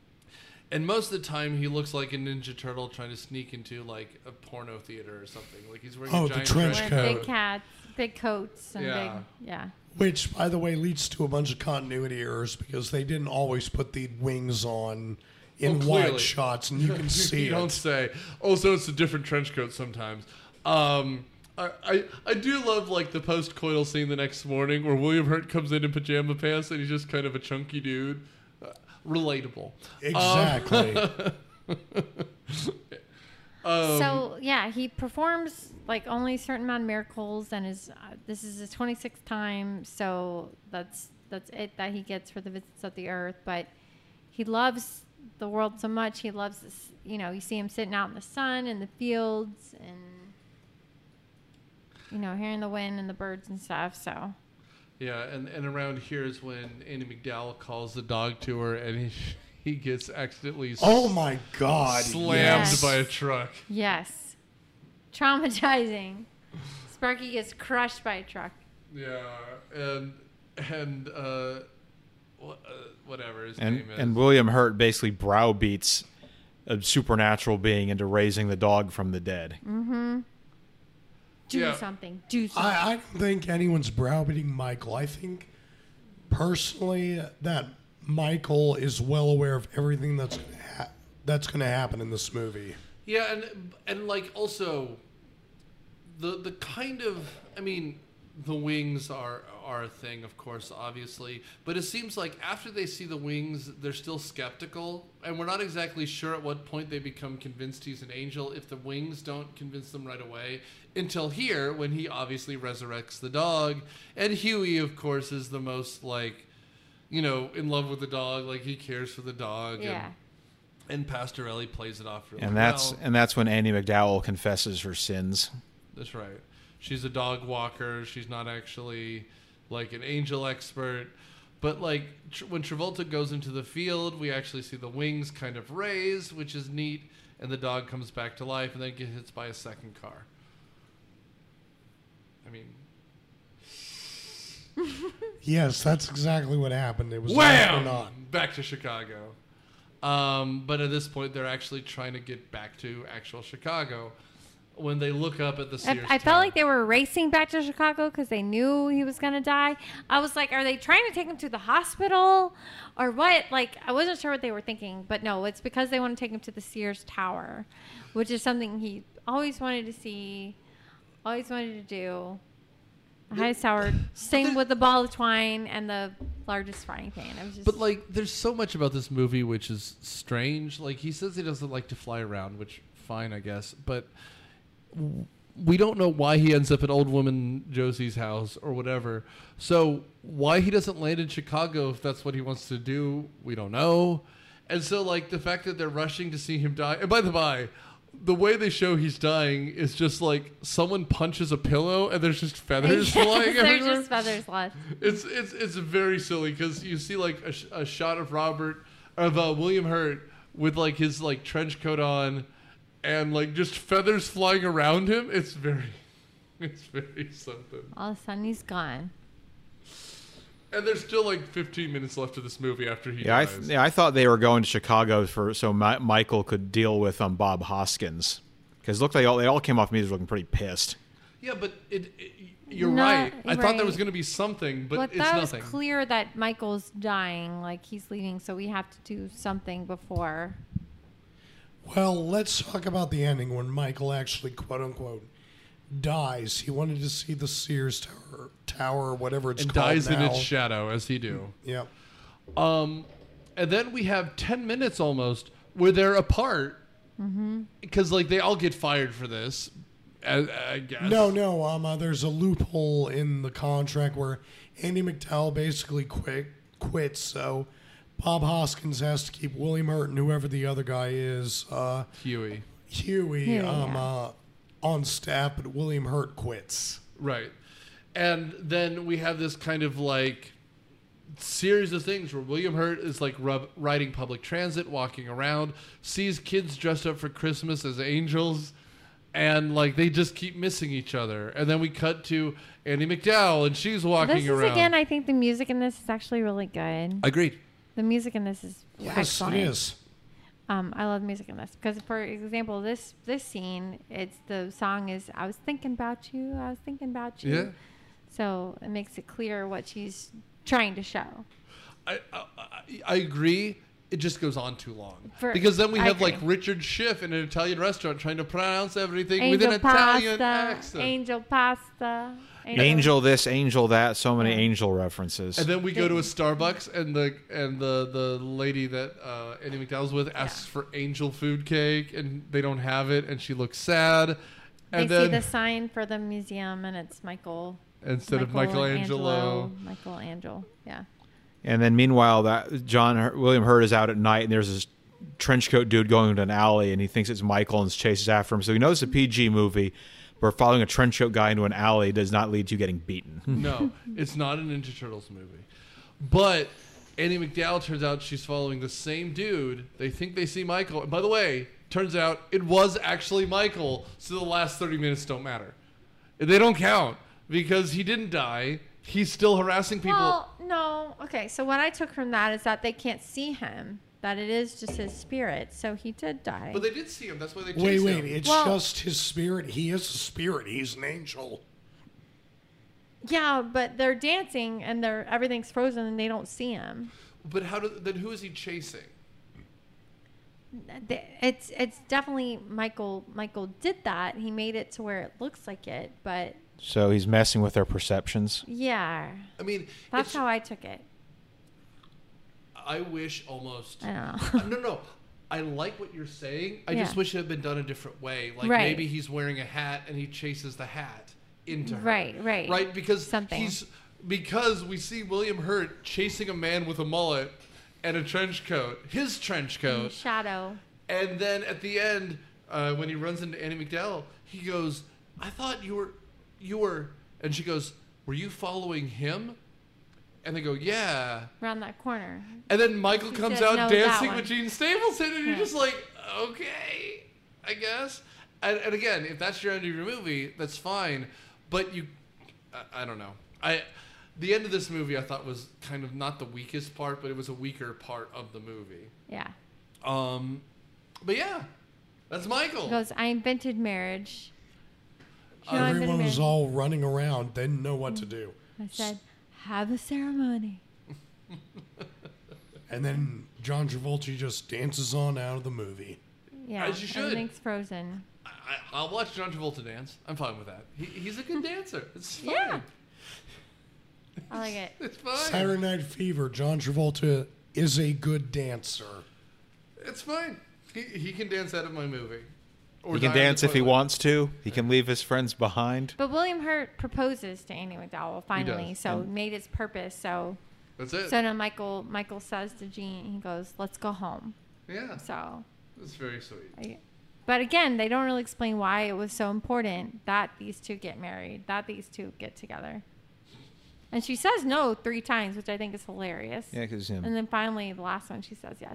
And most of the time, he looks like a Ninja Turtle trying to sneak into, like, a porno theater or something. Like, he's wearing a giant trench Wearing coat. big cats, big coats, and Yeah. yeah. Which, by the way, leads to a bunch of continuity errors because they didn't always put the wings on in clearly. wide shots, and you can see You don't it. say. Also, it's a different trench coat sometimes. I do love, like, the post-coital scene the next morning where William Hurt comes in pajama pants and he's just kind of a chunky dude. Relatable. Exactly. So yeah, he performs like only a certain amount of miracles, and this is his 26th time. So that's it that he gets for the visits of the earth. But he loves the world so much. He loves this. You see him sitting out in the sun in the fields, and hearing the wind and the birds and stuff. So. Yeah, and around here is when Andy McDowell calls the dog to her, and he gets accidentally Oh my God! slammed Yes. by a truck. Yes, traumatizing. Sparky gets crushed by a truck. Yeah, and whatever his And name is. and William Hurt basically browbeats a supernatural being into raising the dog from the dead. Do Yeah. something. Do something. I don't think anyone's browbeating Michael. I think personally that Michael is well aware of everything that's going to happen in this movie. Yeah, and like also the kind of, I mean, the wings are a thing, of course, obviously, but it seems like after they see the wings, they're still skeptical, and we're not exactly sure at what point they become convinced he's an angel if the wings don't convince them right away, until here, when he obviously resurrects the dog, and Huey, of course, is the most, like, you know, in love with the dog, like, he cares for the dog, Yeah. and Pastorelli plays it off really And well. that's when Andy McDowell confesses her sins. That's right. She's a dog walker. She's not actually like an angel expert. But like when Travolta goes into the field, we actually see the wings kind of raise, which is neat. And the dog comes back to life and then gets hit by a second car. I mean, Yes, that's exactly what happened. It was wham! not. Back to Chicago. But at this point, they're actually trying to get back to actual Chicago. When they look up at the Sears I felt Tower. like they were racing back to Chicago because they knew he was going to die. I was like, are they trying to take him to the hospital or what? Like, I wasn't sure what they were thinking. But no, it's because they want to take him to the Sears Tower, which is something he always wanted to see, always wanted to do. The highest tower, same with the ball of twine and the largest frying pan. It was just, But like, there's so much about this movie which is strange. Like, he says he doesn't like to fly around, which fine, I guess. But we don't know why he ends up at old woman Josie's house or whatever. So why he doesn't land in Chicago, if that's what he wants to do, we don't know. And so like the fact that they're rushing to see him die. And by the by, the way they show he's dying is just like someone punches a pillow and there's just feathers flying there's everywhere. just feathers left. It's very silly because you see like a shot of William Hurt with like his like trench coat on and like just feathers flying around him. It's very something. All of a sudden, he's gone. And there's still like 15 minutes left of this movie after he Yeah, dies. I thought they were going to Chicago so Michael could deal with Bob Hoskins, because looked like they all came off me looking pretty pissed. Yeah, but you're No, right. I thought there right. was going to be something, but it's that nothing. was clear that Michael's dying, like he's leaving, so we have to do something before. Well, let's talk about the ending when Michael actually, quote unquote, dies. He wanted to see the Sears Tower or whatever it's And called dies now. in its shadow, as he do. Yep. And then we have 10 minutes almost where they're apart because like they all get fired for this. I guess. No. There's a loophole in the contract where Andy McDowell basically quits. So Bob Hoskins has to keep William Hurt and whoever the other guy is, Huey. Huey, yeah. on staff, but William Hurt quits. Right. And then we have this kind of like series of things where William Hurt is like riding public transit, walking around, sees kids dressed up for Christmas as angels, and like they just keep missing each other. And then we cut to Andy McDowell, and she's walking This is around. again, I think the music in this is actually really good. Agreed. The music in this is Yes, excellent. it is. I love music in this because, for example, this scene, the song is "I was thinking about you, I was thinking about you." Yeah. So it makes it clear what she's trying to show. I agree. It just goes on too long. Because then we I have like agree. Richard Schiff in an Italian restaurant trying to pronounce everything Angel with an Italian pasta, accent. angel pasta, Angel this, angel that, so many angel references. And then we go to a Starbucks, and the lady that Andy McDowell's with asks for angel food cake, and they don't have it, and she looks sad. They And see then the sign for the museum, and it's Michael. instead of Michelangelo, Michelangelo, yeah. And then meanwhile, William Hurt is out at night, and there's this trench coat dude going into an alley, and he thinks it's Michael and chases after him. So he knows it's a PG movie, where following a trench coat guy into an alley does not lead to you getting beaten. no, it's not a Ninja Turtles movie. But Andy McDowell, turns out she's following the same dude. They think they see Michael. And by the way, turns out it was actually Michael, so the last 30 minutes don't matter. They don't count because he didn't die. He's still harassing people. Well, no. Okay, so what I took from that is that they can't see him, that it is just his spirit. So he did die. But they did see him. That's why they chased Wait, him. it's Well- just his spirit. He is a spirit. He's an angel. Yeah, but they're dancing and everything's frozen and they don't see him. But then who is he chasing? it's definitely Michael did that. He made it to where it looks like it, but So he's messing with their perceptions. yeah, I mean, that's how I took it. I wish almost. I don't know. No. I like what you're saying. I Yeah. just wish it had been done a different way. Like Right. maybe he's wearing a hat and he chases the hat into her. Right. Right, because Something. because we see William Hurt chasing a man with a mullet and a trench coat, his trench coat, Shadow. and then at the end, when he runs into Annie McDowell, he goes, "I thought you were," and she goes, "Were you following him?" And they go, "Yeah." Around that corner. And then Michael She comes said, out "No, dancing that with one." Gene Stapleton, and you're Yeah. just like, okay, I guess. And again, if that's your end of your movie, that's fine. But I don't know. The end of this movie I thought was kind of not the weakest part, but it was a weaker part of the movie. Yeah. But yeah, that's Michael. He goes, I invented marriage. You know, I invented Everyone was marriage. all running around, didn't know what to do. I said, have a ceremony. And then John Travolta just dances on out of the movie. Yeah. As you should. Everything's frozen. I'll watch John Travolta dance. I'm fine with that. He's a good dancer. It's fine. Yeah. I like it. It's fine. Saturday Night Fever, John Travolta is a good dancer. It's fine. He can dance out of my movie. Or He can die on the dance if he toilet. wants to. He can leave his friends behind. But William Hurt proposes to Annie McDowell finally, does. so made its purpose. So That's it. now Michael says to Gene, he goes, "Let's go home." Yeah. So, That's very sweet. but again, they don't really explain why it was so important that these two get married, that these two get together. And she says no 3 times, which I think is hilarious. Yeah, because And then finally, the last one, she says yes.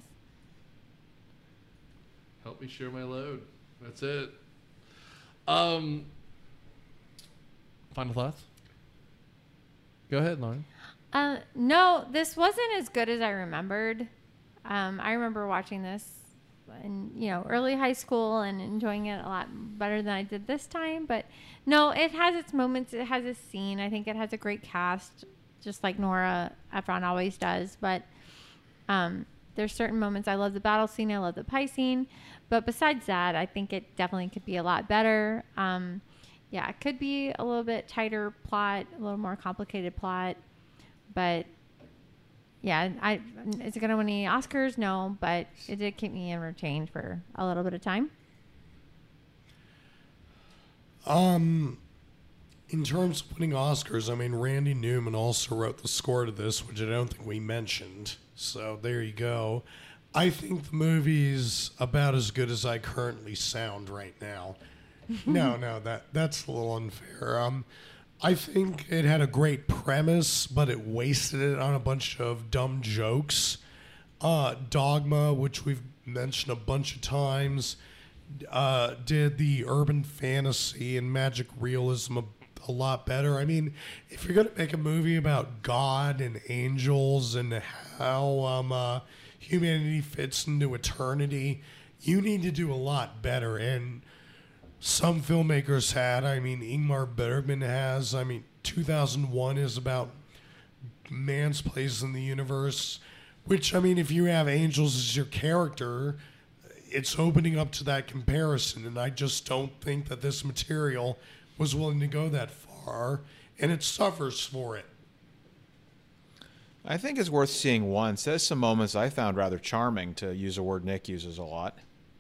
Help me share my load. That's it. Final thoughts? Go ahead, Lauren. No, this wasn't as good as I remembered. I remember watching this in, early high school and enjoying it a lot better than I did this time. But no, it has its moments. It has a scene. I think it has a great cast, just like Nora Ephron always does. But there's certain moments. I love the battle scene. I love the pie scene. But besides that, I think it definitely could be a lot better. Yeah, it could be a little bit tighter plot, a little more complicated plot. But yeah, is it going to win any Oscars? No, but it did keep me entertained for a little bit of time. In terms of winning Oscars, I mean, Randy Newman also wrote the score to this, which I don't think we mentioned. So there you go. I think the movie's about as good as I currently sound right now. No, that's a little unfair. I think it had a great premise, but it wasted it on a bunch of dumb jokes. Dogma, which we've mentioned a bunch of times, did the urban fantasy and magic realism a lot better. I mean, if you're going to make a movie about God and angels and how humanity fits into eternity, you need to do a lot better. And some filmmakers had. I mean, Ingmar Bergman has. I mean, 2001 is about man's place in the universe, which, I mean, if you have angels as your character, it's opening up to that comparison. And I just don't think that this material was willing to go that far, and it suffers for it. I think it's worth seeing once. There's some moments I found rather charming, to use a word Nick uses a lot.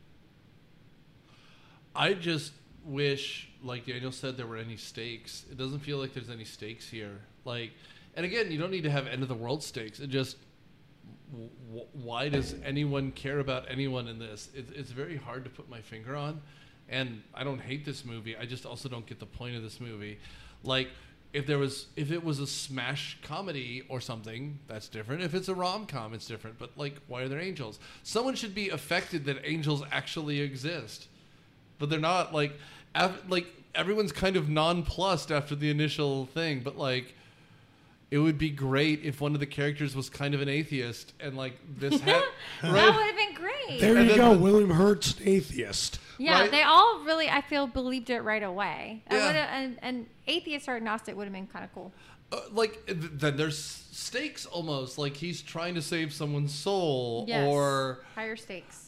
I just wish, like Daniel said, there were any stakes. It doesn't feel like there's any stakes here. Like, and again, you don't need to have end of the world stakes. It just, why does anyone care about anyone in this? It's very hard to put my finger on. And I don't hate this movie. I just also don't get the point of this movie. Like, if it was a smash comedy or something, that's different. If it's a rom-com, it's different. But like, why are there angels? Someone should be affected that angels actually exist. But they're not. Like everyone's kind of nonplussed after the initial thing. But like, it would be great if one of the characters was kind of an atheist and like this had That would have been great. There And you then go. William Hurt's an atheist. Yeah, right? they all really, I feel, believed it right away. Yeah. And atheist or agnostic would have been kind of cool. Then there's stakes almost. Like he's trying to save someone's soul, Yes. or Higher stakes.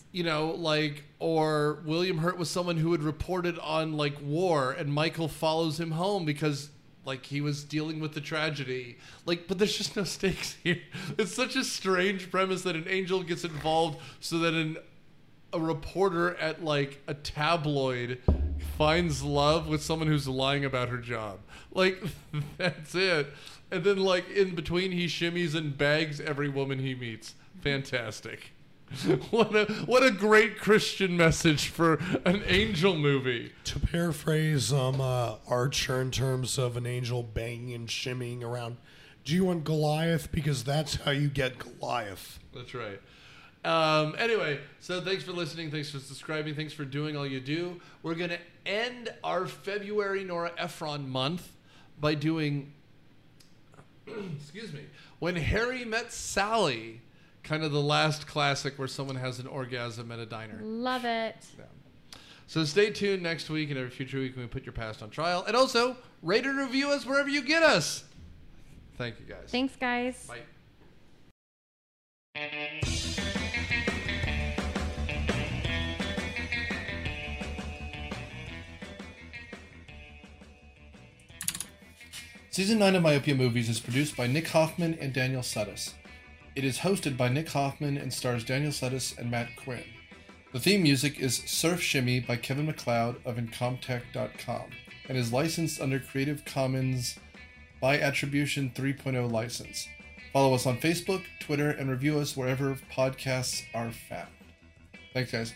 you know, like, or William Hurt was someone who had reported on like war, and Michael follows him home because like he was dealing with the tragedy. Like, but there's just no stakes here. It's such a strange premise that an angel gets involved so that a reporter at like a tabloid finds love with someone who's lying about her job. Like, that's it. And then like in between he shimmies and bags every woman he meets. Fantastic. What a great Christian message for an angel movie. To paraphrase Archer in terms of an angel banging and shimmying around, do you want Goliath? Because that's how you get Goliath. That's right. Anyway, so thanks for listening. Thanks for subscribing. Thanks for doing all you do. We're going to end our February Nora Ephron month by doing, excuse me, When Harry Met Sally. Kind of the last classic where someone has an orgasm at a diner. Love it. Yeah. So stay tuned next week and every future week when we put your past on trial. And also, rate and review us wherever you get us. Thank you, guys. Thanks, guys. Bye. Season 9 of Myopia Movies is produced by Nick Hoffman and Daniel Suttis. It is hosted by Nick Hoffman and stars Daniel Suttis and Matt Quinn. The theme music is Surf Shimmy by Kevin MacLeod of Incomtech.com and is licensed under Creative Commons by Attribution 3.0 license. Follow us on Facebook, Twitter, and review us wherever podcasts are found. Thanks, guys.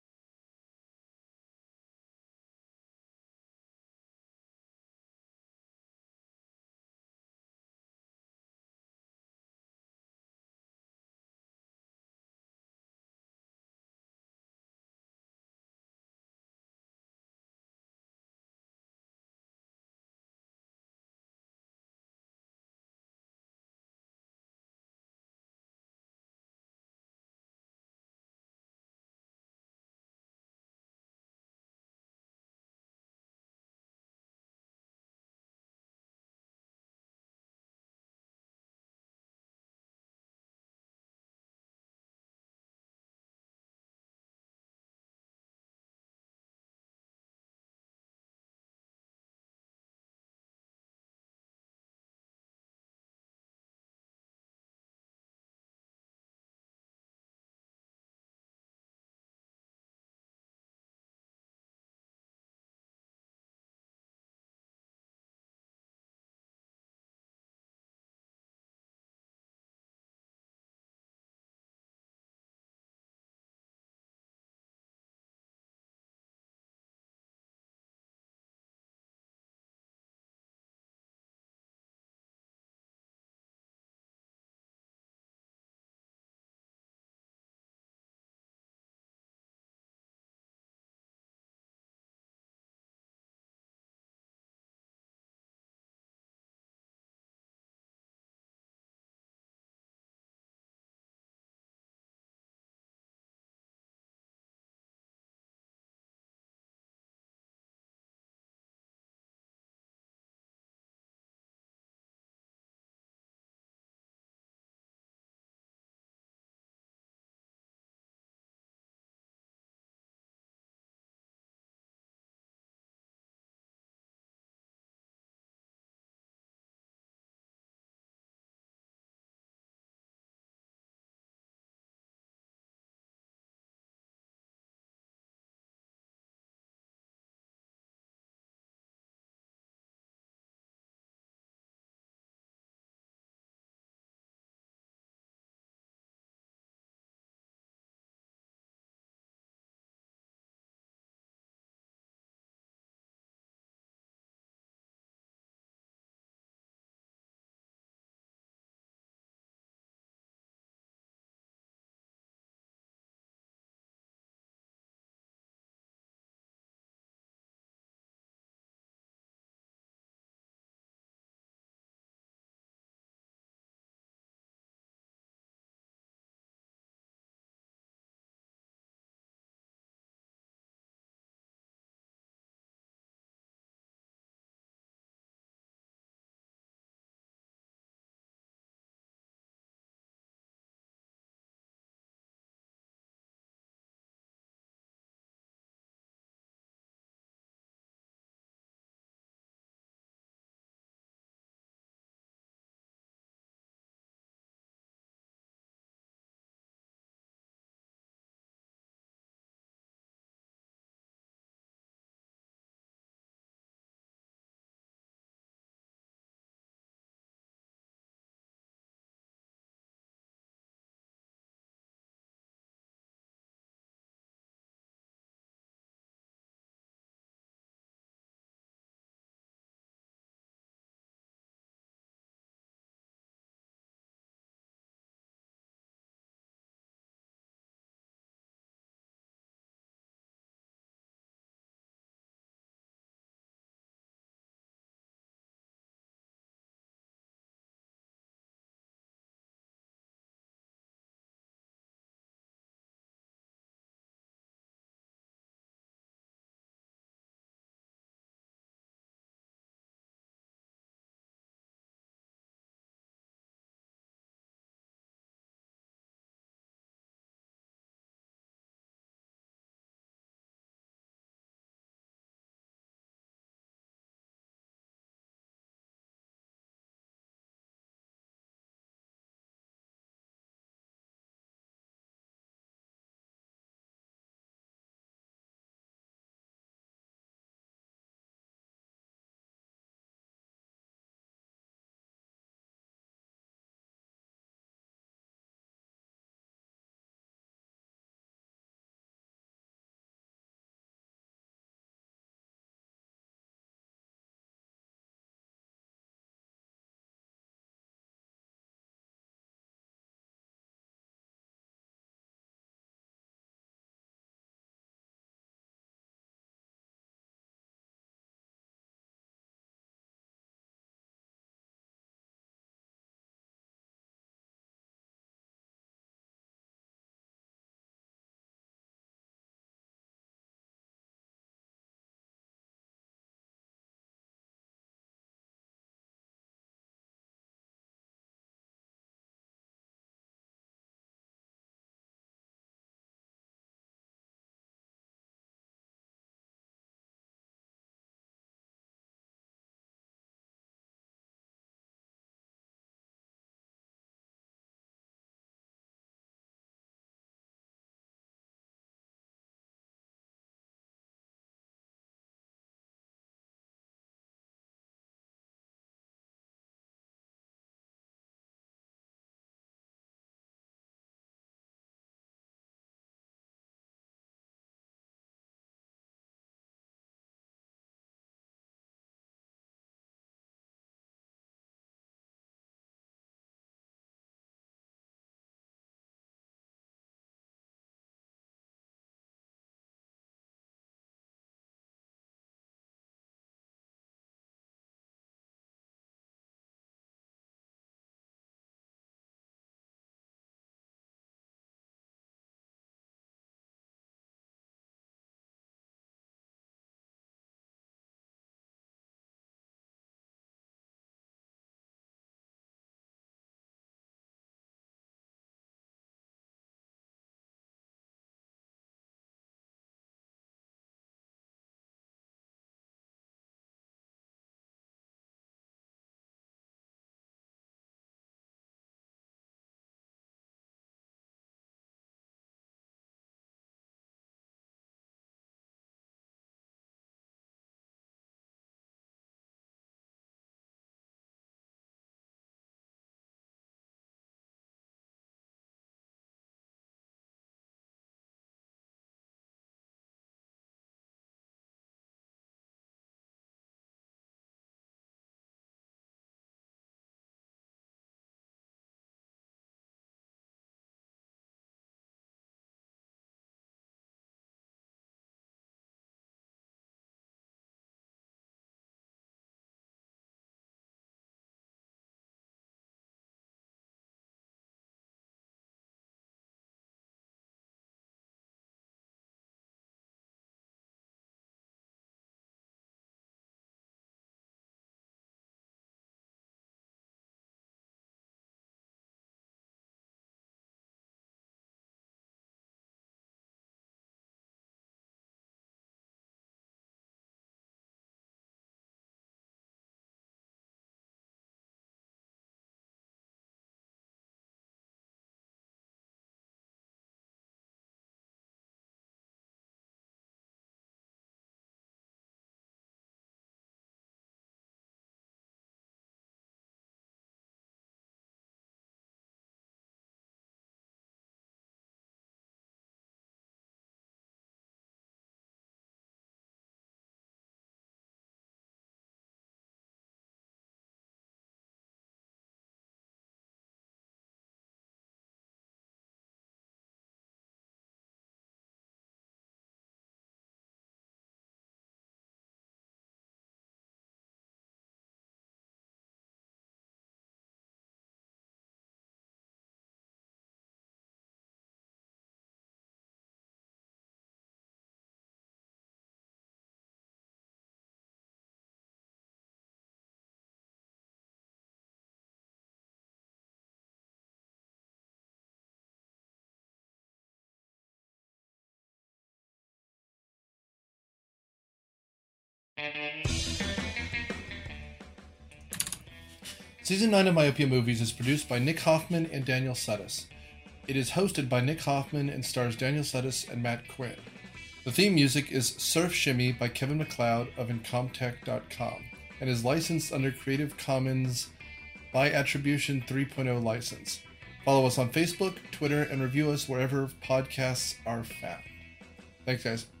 Season 9 of Myopia Movies is produced by Nick Hoffman and Daniel Suttis. It is hosted by Nick Hoffman and stars Daniel Suttis and Matt Quinn. The theme music is Surf Shimmy by Kevin MacLeod of Incomtech.com and is licensed under Creative Commons by Attribution 3.0 license. Follow us on Facebook, Twitter, and review us wherever podcasts are found. Thanks, guys.